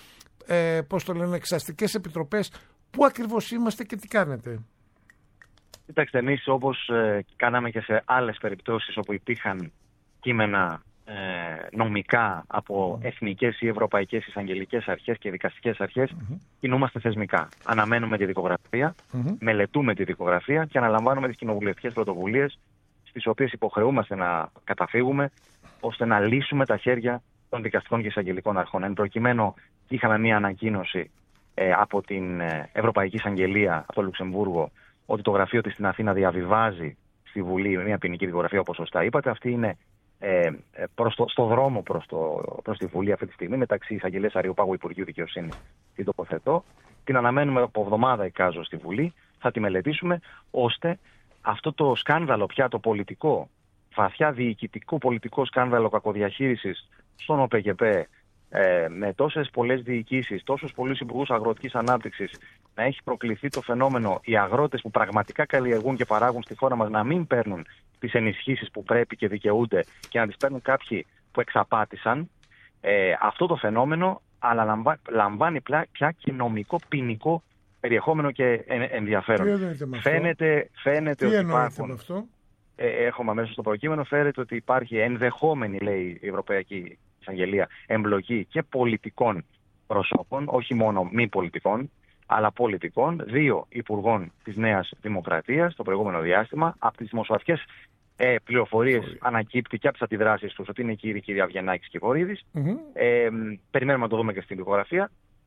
εξαστικές επιτροπές. Πού ακριβώς είμαστε και τι κάνετε? Κοιτάξτε, εμείς όπως κάναμε και σε άλλες περιπτώσεις όπου υπήρχαν κείμενα νομικά από εθνικές ή ευρωπαϊκές εισαγγελικές αρχές και δικαστικές αρχές, κινούμαστε θεσμικά. Αναμένουμε τη δικογραφία, μελετούμε τη δικογραφία και αναλαμβάνουμε τις κοινοβουλευτικές πρωτοβουλίες, στις οποίες υποχρεούμαστε να καταφύγουμε ώστε να λύσουμε τα χέρια των δικαστικών και εισαγγελικών αρχών. Εν προκειμένου, είχαμε μία ανακοίνωση από την Ευρωπαϊκή Εισαγγελία, από το Λουξεμβούργο, ότι το γραφείο της στην Αθήνα διαβιβάζει στη Βουλή μια ποινική δικογραφία, όπως σωστά είπατε. Αυτή είναι στο δρόμο προς τη Βουλή αυτή τη στιγμή, μεταξύ εισαγγελέας Αριοπάγου Υπουργείου Δικαιοσύνης. Την τοποθετώ. Την αναμένουμε από εβδομάδα εικάζω στη Βουλή. Θα τη μελετήσουμε ώστε αυτό το σκάνδαλο πια το πολιτικό, βαθιά διοικητικό πολιτικό σκάνδαλο κακοδιαχείρισης στον ΟΠΚΠ, με τόσες πολλές διοικήσεις, τόσους πολλούς υπουργούς αγροτικής ανάπτυξης, να έχει προκληθεί το φαινόμενο οι αγρότες που πραγματικά καλλιεργούν και παράγουν στη χώρα μας να μην παίρνουν τις ενισχύσεις που πρέπει και δικαιούνται και να τις παίρνουν κάποιοι που εξαπάτησαν. Αυτό το φαινόμενο αλλά λαμβάνει πια και νομικό ποινικό περιεχόμενο και ενδιαφέρον. Φαίνεται ότι υπάρχουν. Αυτό? Έρχομαι αμέσως στο προκείμενο. Φαίνεται ότι υπάρχει ενδεχόμενη, λέει η Ευρωπαϊκή Εισαγγελία, εμπλοκή και πολιτικών προσώπων, όχι μόνο μη πολιτικών, αλλά πολιτικών, 2 υπουργών της Νέας Δημοκρατίας το προηγούμενο διάστημα. Από τις δημοσιογραφικές πληροφορίες ανακύπτει και από τις αντιδράσεις τους ότι είναι η κυρία Αβγενάκης και Βορύδης. Περιμένουμε να το δούμε και στην δικογραφία.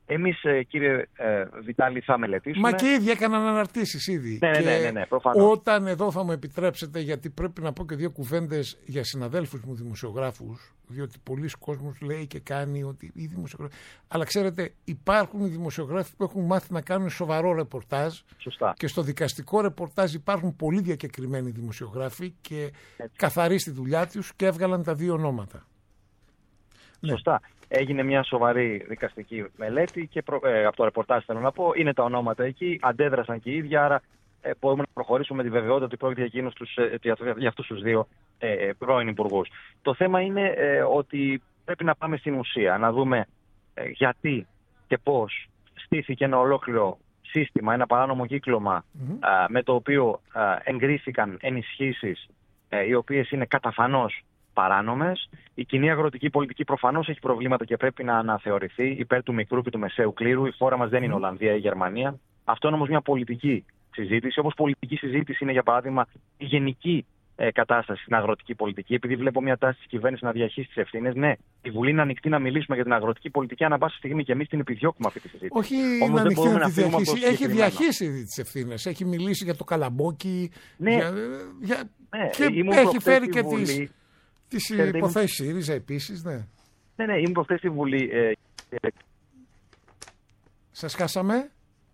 Εμείς, κύριε Βιτάλη, θα μελετήσουμε. Μα και ήδη έκαναν αναρτήσεις ήδη. Ναι, προφανώς. Όταν εδώ θα μου επιτρέψετε, γιατί πρέπει να πω και δύο κουβέντες για συναδέλφους μου δημοσιογράφους, διότι πολλοί κόσμος λέει και κάνει ότι οι δημοσιογράφοι. Αλλά ξέρετε, υπάρχουν οι δημοσιογράφοι που έχουν μάθει να κάνουν σοβαρό ρεπορτάζ. Σωστά. Και στο δικαστικό ρεπορτάζ υπάρχουν πολύ διακεκριμένοι δημοσιογράφοι και καθαροί στη δουλειά τους και έβγαλαν τα δύο ονόματα. Σωστά. Έγινε μια σοβαρή δικαστική μελέτη και από το ρεπορτάζ θέλω να πω, είναι τα ονόματα εκεί, αντέδρασαν και οι ίδιοι, άρα μπορούμε να προχωρήσουμε με τη βεβαιότητα ότι πρόκειται για αυτούς τους δύο πρώην υπουργούς. Το θέμα είναι ότι πρέπει να πάμε στην ουσία, να δούμε γιατί και πώς στήθηκε ένα ολόκληρο σύστημα, ένα παράνομο κύκλωμα με το οποίο εγκρίθηκαν ενισχύσεις οι οποίες είναι καταφανώς παράνομες. Η κοινή αγροτική πολιτική προφανώς έχει προβλήματα και πρέπει να αναθεωρηθεί υπέρ του μικρού και του μεσαίου κλήρου. Η χώρα μας δεν είναι Ολλανδία ή Γερμανία. Αυτό είναι όμως μια πολιτική συζήτηση. Όπως πολιτική συζήτηση είναι, για παράδειγμα, η γενική κατάσταση στην αγροτική πολιτική. Επειδή βλέπω μια τάση της κυβέρνησης να διαχύσει τις ευθύνες, ναι, η Βουλή είναι ανοιχτή να μιλήσουμε για την αγροτική πολιτική ανά πάσα στιγμή και εμείς την επιδιώκουμε αυτή τη συζήτηση. Όχι να ανοιχτή να τη διαχύσει. Έχει διαχύσει τις ευθύνες. Έχει μιλήσει για το καλαμπόκι. Ναι, και έχει φέρει και τις υποθέσεις ΣΥΡΙΖΑ επίσης, ναι. Ναι, ήμουν προχθές στη Βουλή. Σας χάσαμε.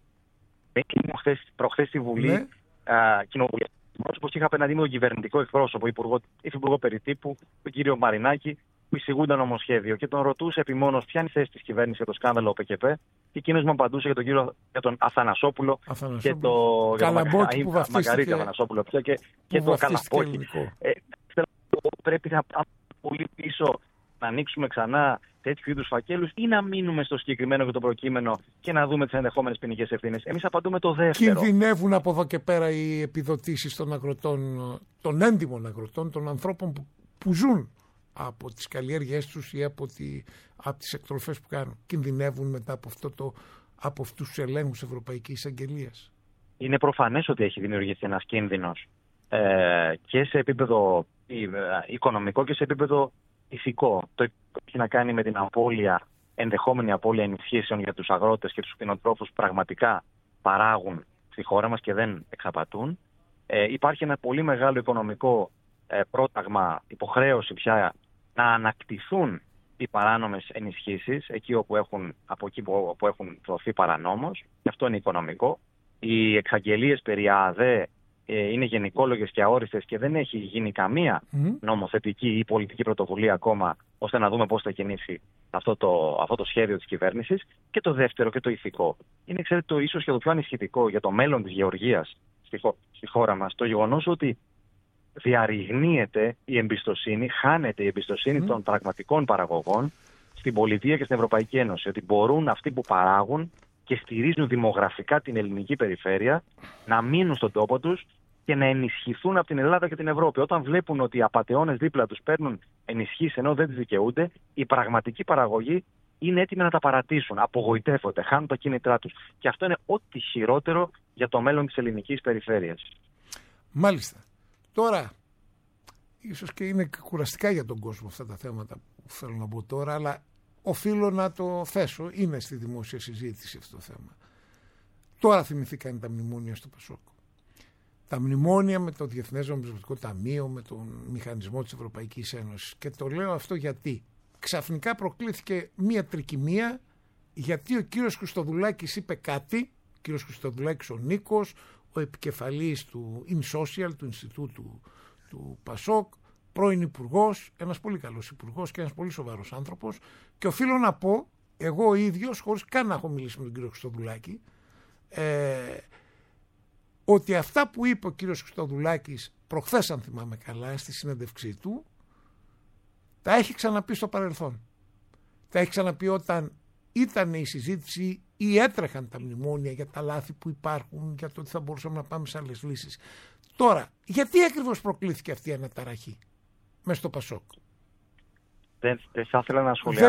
Ήμουν προχθές στη Βουλή κοινοβουλευτικός και είχα απέναντί μου τον κυβερνητικό εκπρόσωπο, υφυπουργό περιτύπου, τον κύριο Μαρινάκη, που εισηγούνταν νομοσχέδιο και τον ρωτούσε επιμόνως ποια είναι η θέση της κυβέρνησης για το σκάνδαλο ΟΠΕΚΕΠ και εκείνος μου απαντούσε για τον Αθανασόπουλο και το Καλαμπόκι που βαφτίστηκε. Αθανασόπουλο πια και το Καλαμπόκι. Πρέπει να πάμε πολύ πίσω, να ανοίξουμε ξανά τέτοιου είδους φακέλους ή να μείνουμε στο συγκεκριμένο και το προκείμενο και να δούμε τις ενδεχόμενες ποινικές ευθύνες. Εμείς απαντούμε το δεύτερο. Κινδυνεύουν από εδώ και πέρα οι επιδοτήσεις των αγροτών, των έντιμων αγροτών, των ανθρώπων που ζουν από τις καλλιέργειές τους ή από τις εκτροφές που κάνουν. Κινδυνεύουν μετά από αυτούς τους ελέγχους Ευρωπαϊκής Εισαγγελίας. Είναι προφανές ότι έχει δημιουργηθεί ένας κίνδυνος και σε επίπεδο οικονομικό και σε επίπεδο ηθικό. Το έχει να κάνει με την ενδεχόμενη απώλεια ενισχύσεων για τους αγρότες και τους κτηνοτρόφους που πραγματικά παράγουν στη χώρα μας και δεν εξαπατούν. Υπάρχει ένα πολύ μεγάλο οικονομικό πρόταγμα, υποχρέωση πια να ανακτηθούν οι παράνομες ενισχύσεις από εκεί που έχουν δοθεί παρανόμως, και αυτό είναι οικονομικό. Οι εξαγγελίες περί ΑΔΕ είναι γενικόλογες και αόριστες και δεν έχει γίνει καμία νομοθετική ή πολιτική πρωτοβουλία ακόμα ώστε να δούμε πώς θα κινήσει αυτό το σχέδιο της κυβέρνησης. Και το δεύτερο και το ηθικό είναι, ξέρετε, ίσως και το πιο ανησυχητικό για το μέλλον της γεωργίας στη χώρα μας, το γεγονός ότι διαρριγνύεται η εμπιστοσύνη, χάνεται η εμπιστοσύνη των πραγματικών παραγωγών στην πολιτεία και στην Ευρωπαϊκή Ένωση, ότι μπορούν αυτοί που παράγουν και στηρίζουν δημογραφικά την ελληνική περιφέρεια να μείνουν στον τόπο τους και να ενισχυθούν από την Ελλάδα και την Ευρώπη. Όταν βλέπουν ότι οι απατεώνες δίπλα τους παίρνουν ενισχύσεις ενώ δεν τις δικαιούνται, οι πραγματικοί παραγωγοί είναι έτοιμοι να τα παρατήσουν, απογοητεύονται, χάνουν τα κίνητρά τους. Και αυτό είναι ό,τι χειρότερο για το μέλλον της ελληνικής περιφέρειας. Μάλιστα. Τώρα, ίσως και είναι κουραστικά για τον κόσμο αυτά τα θέματα που θέλω να πω τώρα, αλλά οφείλω να το θέσω. Είναι στη δημόσια συζήτηση αυτό το θέμα. Τώρα θυμηθήκαν τα μνημόνια στο Πασόκ. Τα μνημόνια με το Διεθνές Νομισματικό Ταμείο, με τον μηχανισμό της Ευρωπαϊκής Ένωσης. Και το λέω αυτό γιατί ξαφνικά προκλήθηκε μία τρικυμία, γιατί ο κύριος Χριστοδουλάκης είπε κάτι, ο κύριος Χριστοδουλάκης ο Νίκος, ο επικεφαλής του InSocial, του Ινστιτούτου του Πασόκ, πρώην υπουργός, ένας πολύ καλός υπουργός και ένας πολύ σοβαρός άνθρωπος, και οφείλω να πω, εγώ ο ίδιος, χωρίς καν να έχω μιλήσει με τον κύριο Χριστοδουλάκη, ότι αυτά που είπε ο κύριος Χριστοδουλάκης προχθές, αν θυμάμαι καλά, στη συνέντευξή του, τα έχει ξαναπεί στο παρελθόν. Τα έχει ξαναπεί όταν ήταν η συζήτηση ή έτρεχαν τα μνημόνια για τα λάθη που υπάρχουν, για το ότι θα μπορούσαμε να πάμε σε άλλες λύσεις. Τώρα, γιατί ακριβώς προκλήθηκε αυτή η αναταραχή μέσα στο Πασόκ? Δεν θα ήθελα να σχολιάσω.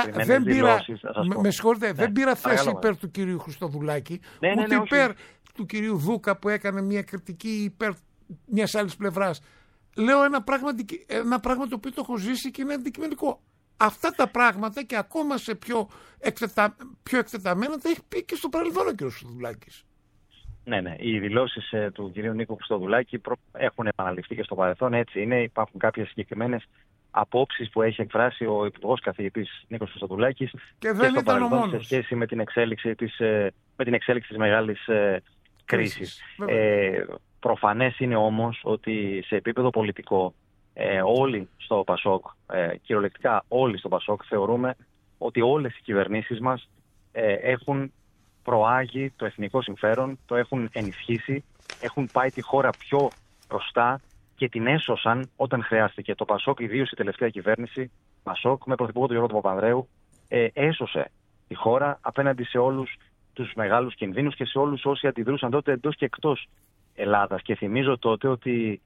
Δεν πήρα θέση υπέρ του κυρίου Χριστοδουλάκη, ούτε υπέρ του κυρίου Δούκα που έκανε μια κριτική υπέρ μιας άλλης πλευράς. Λέω ένα πράγμα το οποίο το έχω ζήσει και είναι αντικειμενικό. Αυτά τα πράγματα και ακόμα σε πιο εκτεταμένα τα έχει πει και στο παρελθόν ο κ. Χριστοδουλάκης. Ναι. Οι δηλώσεις του κ. Νίκου Χριστοδουλάκη έχουν επαναληφθεί και στο παρελθόν. Έτσι είναι. Υπάρχουν κάποιες συγκεκριμένες απόψεις που έχει εκφράσει ο Υπουργός Καθηγητής Νίκος Χριστοδουλάκης και δεν στο ήταν ο παρελθόν μόνος. σε σχέση με την εξέλιξη της μεγάλης κρίσης. Προφανές είναι όμως ότι σε επίπεδο πολιτικό όλοι στο ΠΑΣΟΚ, κυριολεκτικά όλοι στο ΠΑΣΟΚ, θεωρούμε ότι όλες οι κυβερνήσεις μας έχουν προάγει το εθνικό συμφέρον, το έχουν ενισχύσει, έχουν πάει τη χώρα πιο μπροστά και την έσωσαν όταν χρειάστηκε. Το ΠΑΣΟΚ, ιδίως η τελευταία κυβέρνηση, ΠΑΣΟΚ με πρωθυπουργό τον Γιώργο Παπανδρέου, έσωσε τη χώρα απέναντι σε όλους τους μεγάλους κινδύνους και σε όλους όσοι αντιδρούσαν τότε εντός και εκτός Ελλάδας. Και θυμίζω τότε ότι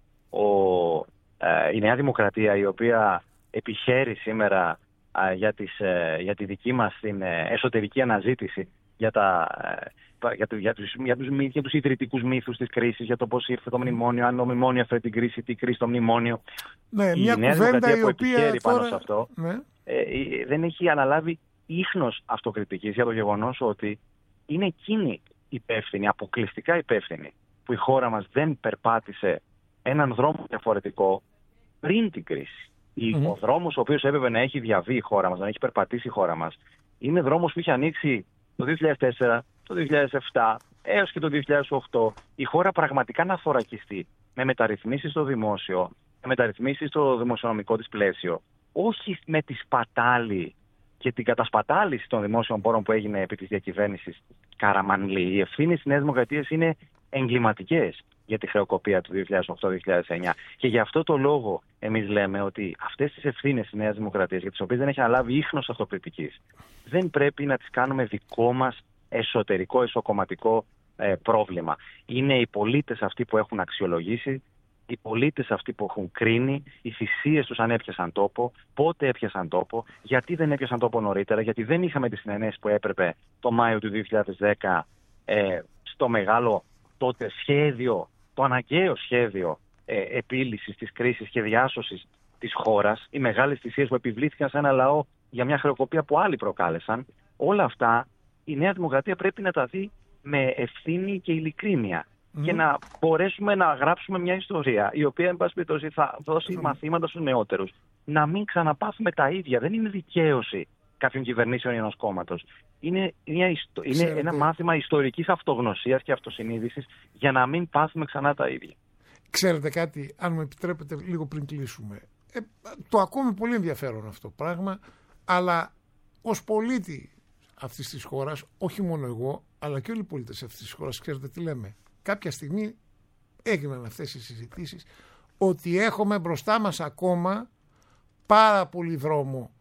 η Νέα Δημοκρατία, η οποία επιχαίρει σήμερα για τη δική μας την εσωτερική αναζήτηση για τους ιδρυτικούς μύθους της κρίσης, για το πώς ήρθε το μνημόνιο, αν το μνημόνιο έφερε την κρίση, τι κρίση το μνημόνιο. Ναι, η μια Νέα κουβέντα Δημοκρατία η που οποία επιχαίρει τώρα... πάνω σε αυτό δεν έχει αναλάβει ίχνος αυτοκριτικής για το γεγονός ότι είναι εκείνη υπεύθυνη, αποκλειστικά υπεύθυνη, που η χώρα μας δεν περπάτησε έναν δρόμο διαφορετικό πριν την κρίση. Ο δρόμος ο οποίος έπρεπε να έχει διαβεί η χώρα μας, να έχει περπατήσει η χώρα μας, είναι δρόμος που είχε ανοίξει το 2004, το 2007 έως και το 2008. Η χώρα πραγματικά να θωρακιστεί με μεταρρυθμίσεις στο δημόσιο, με μεταρρυθμίσεις στο δημοσιονομικό της πλαίσιο, όχι με τη σπατάλη και την κατασπατάληση των δημόσιων πόρων που έγινε επί της διακυβέρνησης Καραμανλή. Οι ευθύνες της Νέας Δημοκρατίας είναι εγκληματικές για τη χρεοκοπία του 2008-2009. Και γι' αυτό το λόγο εμείς λέμε ότι αυτές τις ευθύνες της Νέας Δημοκρατίας, για τις οποίες δεν έχει αναλάβει ίχνος αυτοκριτικής, δεν πρέπει να τις κάνουμε δικό μας εσωτερικό, εσωκομματικό πρόβλημα. Είναι οι πολίτες αυτοί που έχουν αξιολογήσει, οι πολίτες αυτοί που έχουν κρίνει, οι θυσίες τους αν έπιασαν τόπο, πότε έπιασαν τόπο, γιατί δεν έπιασαν τόπο νωρίτερα, γιατί δεν είχαμε τις συνενέσεις που έπρεπε το Μάιο του 2010 στο μεγάλο τότε σχέδιο, το αναγκαίο σχέδιο επίλυσης της κρίσης και διάσωσης της χώρας, οι μεγάλες θυσίες που επιβλήθηκαν σε ένα λαό για μια χρεοκοπία που άλλοι προκάλεσαν. Όλα αυτά η Νέα Δημοκρατία πρέπει να τα δει με ευθύνη και ειλικρίνεια και να μπορέσουμε να γράψουμε μια ιστορία η οποία, εν πάση περιπτώσει, θα δώσει μαθήματα στους νεότερους. Να μην ξαναπάθουμε τα ίδια. Δεν είναι δικαίωση κάποιων κυβερνήσεων ή ενός κόμματος. Είναι ένα μάθημα ιστορικής αυτογνωσίας και αυτοσυνείδησης για να μην πάθουμε ξανά τα ίδια. Ξέρετε κάτι, αν μου επιτρέπετε λίγο πριν κλείσουμε. Το ακούμε πολύ ενδιαφέρον αυτό το πράγμα, αλλά ως πολίτη αυτής της χώρας, όχι μόνο εγώ, αλλά και όλοι οι πολίτες αυτής της χώρας, ξέρετε τι λέμε. Κάποια στιγμή έγιναν αυτές οι συζητήσεις ότι έχουμε μπροστά μας ακόμα πάρα πολύ δρόμο,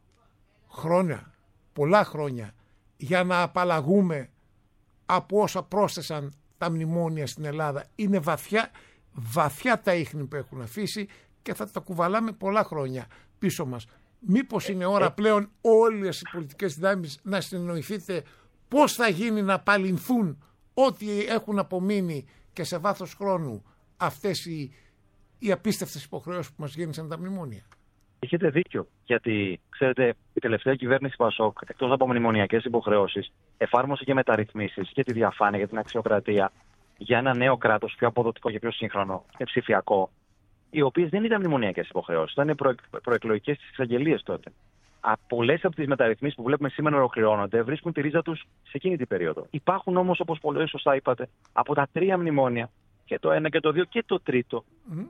πολλά χρόνια, για να απαλλαγούμε από όσα πρόσθεσαν τα μνημόνια στην Ελλάδα. Είναι βαθιά τα ίχνη που έχουν αφήσει και θα τα κουβαλάμε πολλά χρόνια πίσω μας. Μήπως είναι ώρα πλέον όλες οι πολιτικές δυνάμεις να συνεννοηθείτε πώς θα γίνει να απαλληλθούν ό,τι έχουν απομείνει και σε βάθος χρόνου αυτές οι απίστευτες υποχρεώσεις που μας γέννησαν τα μνημόνια. Έχετε δίκιο, γιατί ξέρετε, η τελευταία κυβέρνηση ΠΑΣΟΚ, εκτός από μνημονιακές υποχρεώσεις, εφάρμοσε και μεταρρυθμίσεις για τη διαφάνεια, για την αξιοκρατία, για ένα νέο κράτος πιο αποδοτικό και πιο σύγχρονο και ψηφιακό, οι οποίες δεν ήταν μνημονιακές υποχρεώσεις, ήταν προεκλογικές στις εξαγγελίες τότε. Πολλές από τις μεταρρυθμίσεις που βλέπουμε σήμερα ολοκληρώνονται βρίσκουν τη ρίζα τους σε εκείνη την περίοδο. Υπάρχουν όμως, όπως πολύ σωστά είπατε, από τα 3 μνημόνια, και το 1 και το 2 και το 3,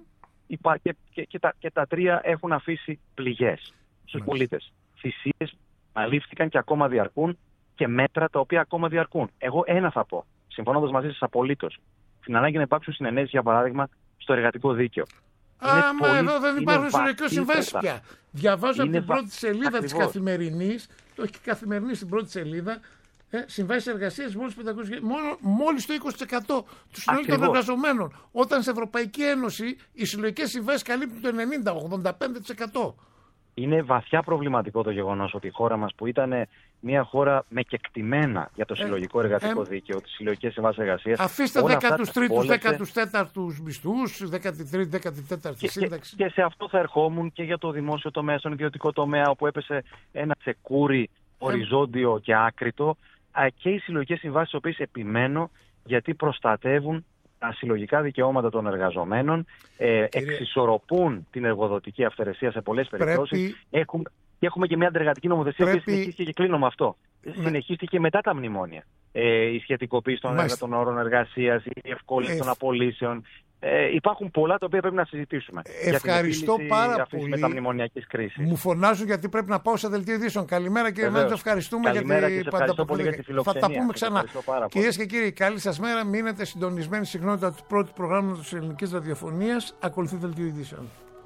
και τα 3 έχουν αφήσει πληγές στους πολίτες. Θυσίες αλήφθηκαν και ακόμα διαρκούν και μέτρα τα οποία ακόμα διαρκούν. Εγώ ένα θα πω, συμφωνώντας μαζί σας απολύτως, την ανάγκη να υπάρξουν συνενέσεις, για παράδειγμα, στο εργατικό δίκαιο. Μα εδώ δεν υπάρχουν συλλογικές συμβάσεις πια. Διαβάζω από την πρώτη σελίδα της Καθημερινής, το έχει και η Καθημερινή στην πρώτη σελίδα, συμβάσεις εργασίας μόλις το 20% του συνόλου των εργαζομένων. Όταν στην Ευρωπαϊκή Ένωση οι συλλογικές συμβάσεις καλύπτουν το 90-85%. είναι βαθιά προβληματικό το γεγονός ότι η χώρα μας, που ήταν μια χώρα με κεκτημένα για το συλλογικό εργατικό δίκαιο, τις συλλογικές συμβάσεις εργασίας. Αφήστε 13ους, 14ους μισθούς, 13η, 14η σύνταξη. Και σε αυτό θα ερχόμουν και για το δημόσιο τομέα, στον ιδιωτικό τομέα, όπου έπεσε ένα τσεκούρι οριζόντιο και άκριτο. Και οι συλλογικές συμβάσεις, οι οποίες επιμένω, γιατί προστατεύουν τα συλλογικά δικαιώματα των εργαζομένων, εξισορροπούν την εργοδοτική αυθαιρεσία σε πολλές περιπτώσεις. Έχουμε και μια αντεργατική νομοθεσία που συνεχίστηκε, και κλείνω με αυτό. Συνεχίστηκε μετά τα μνημόνια. Η σχετικοποίηση των όρων εργασίας, η ευκόλυνση των απολύσεων. Υπάρχουν πολλά τα οποία πρέπει να συζητήσουμε. Ευχαριστώ πάρα πολύ. Μεταμνημονιακής κρίσης. Μου φωνάζουν γιατί πρέπει να πάω σε δελτίο ειδήσεων. Καλημέρα κύριε Μέντο, ευχαριστούμε για την φιλοξενία. Θα τα πούμε ξανά. Κυρίες και κύριοι, καλή σας μέρα. Μείνετε συντονισμένοι στη συχνότητα του πρώτου προγράμματος της ελληνικής ραδιοφωνίας. Ακολουθεί δελτίο ειδήσεων.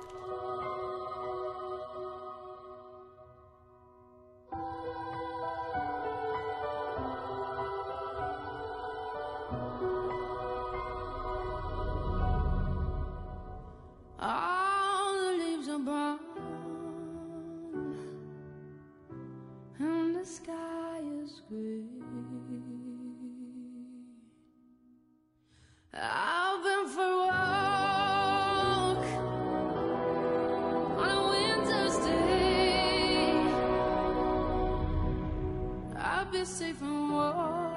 I've been for a walk on a winter's day. I've been safe and warm.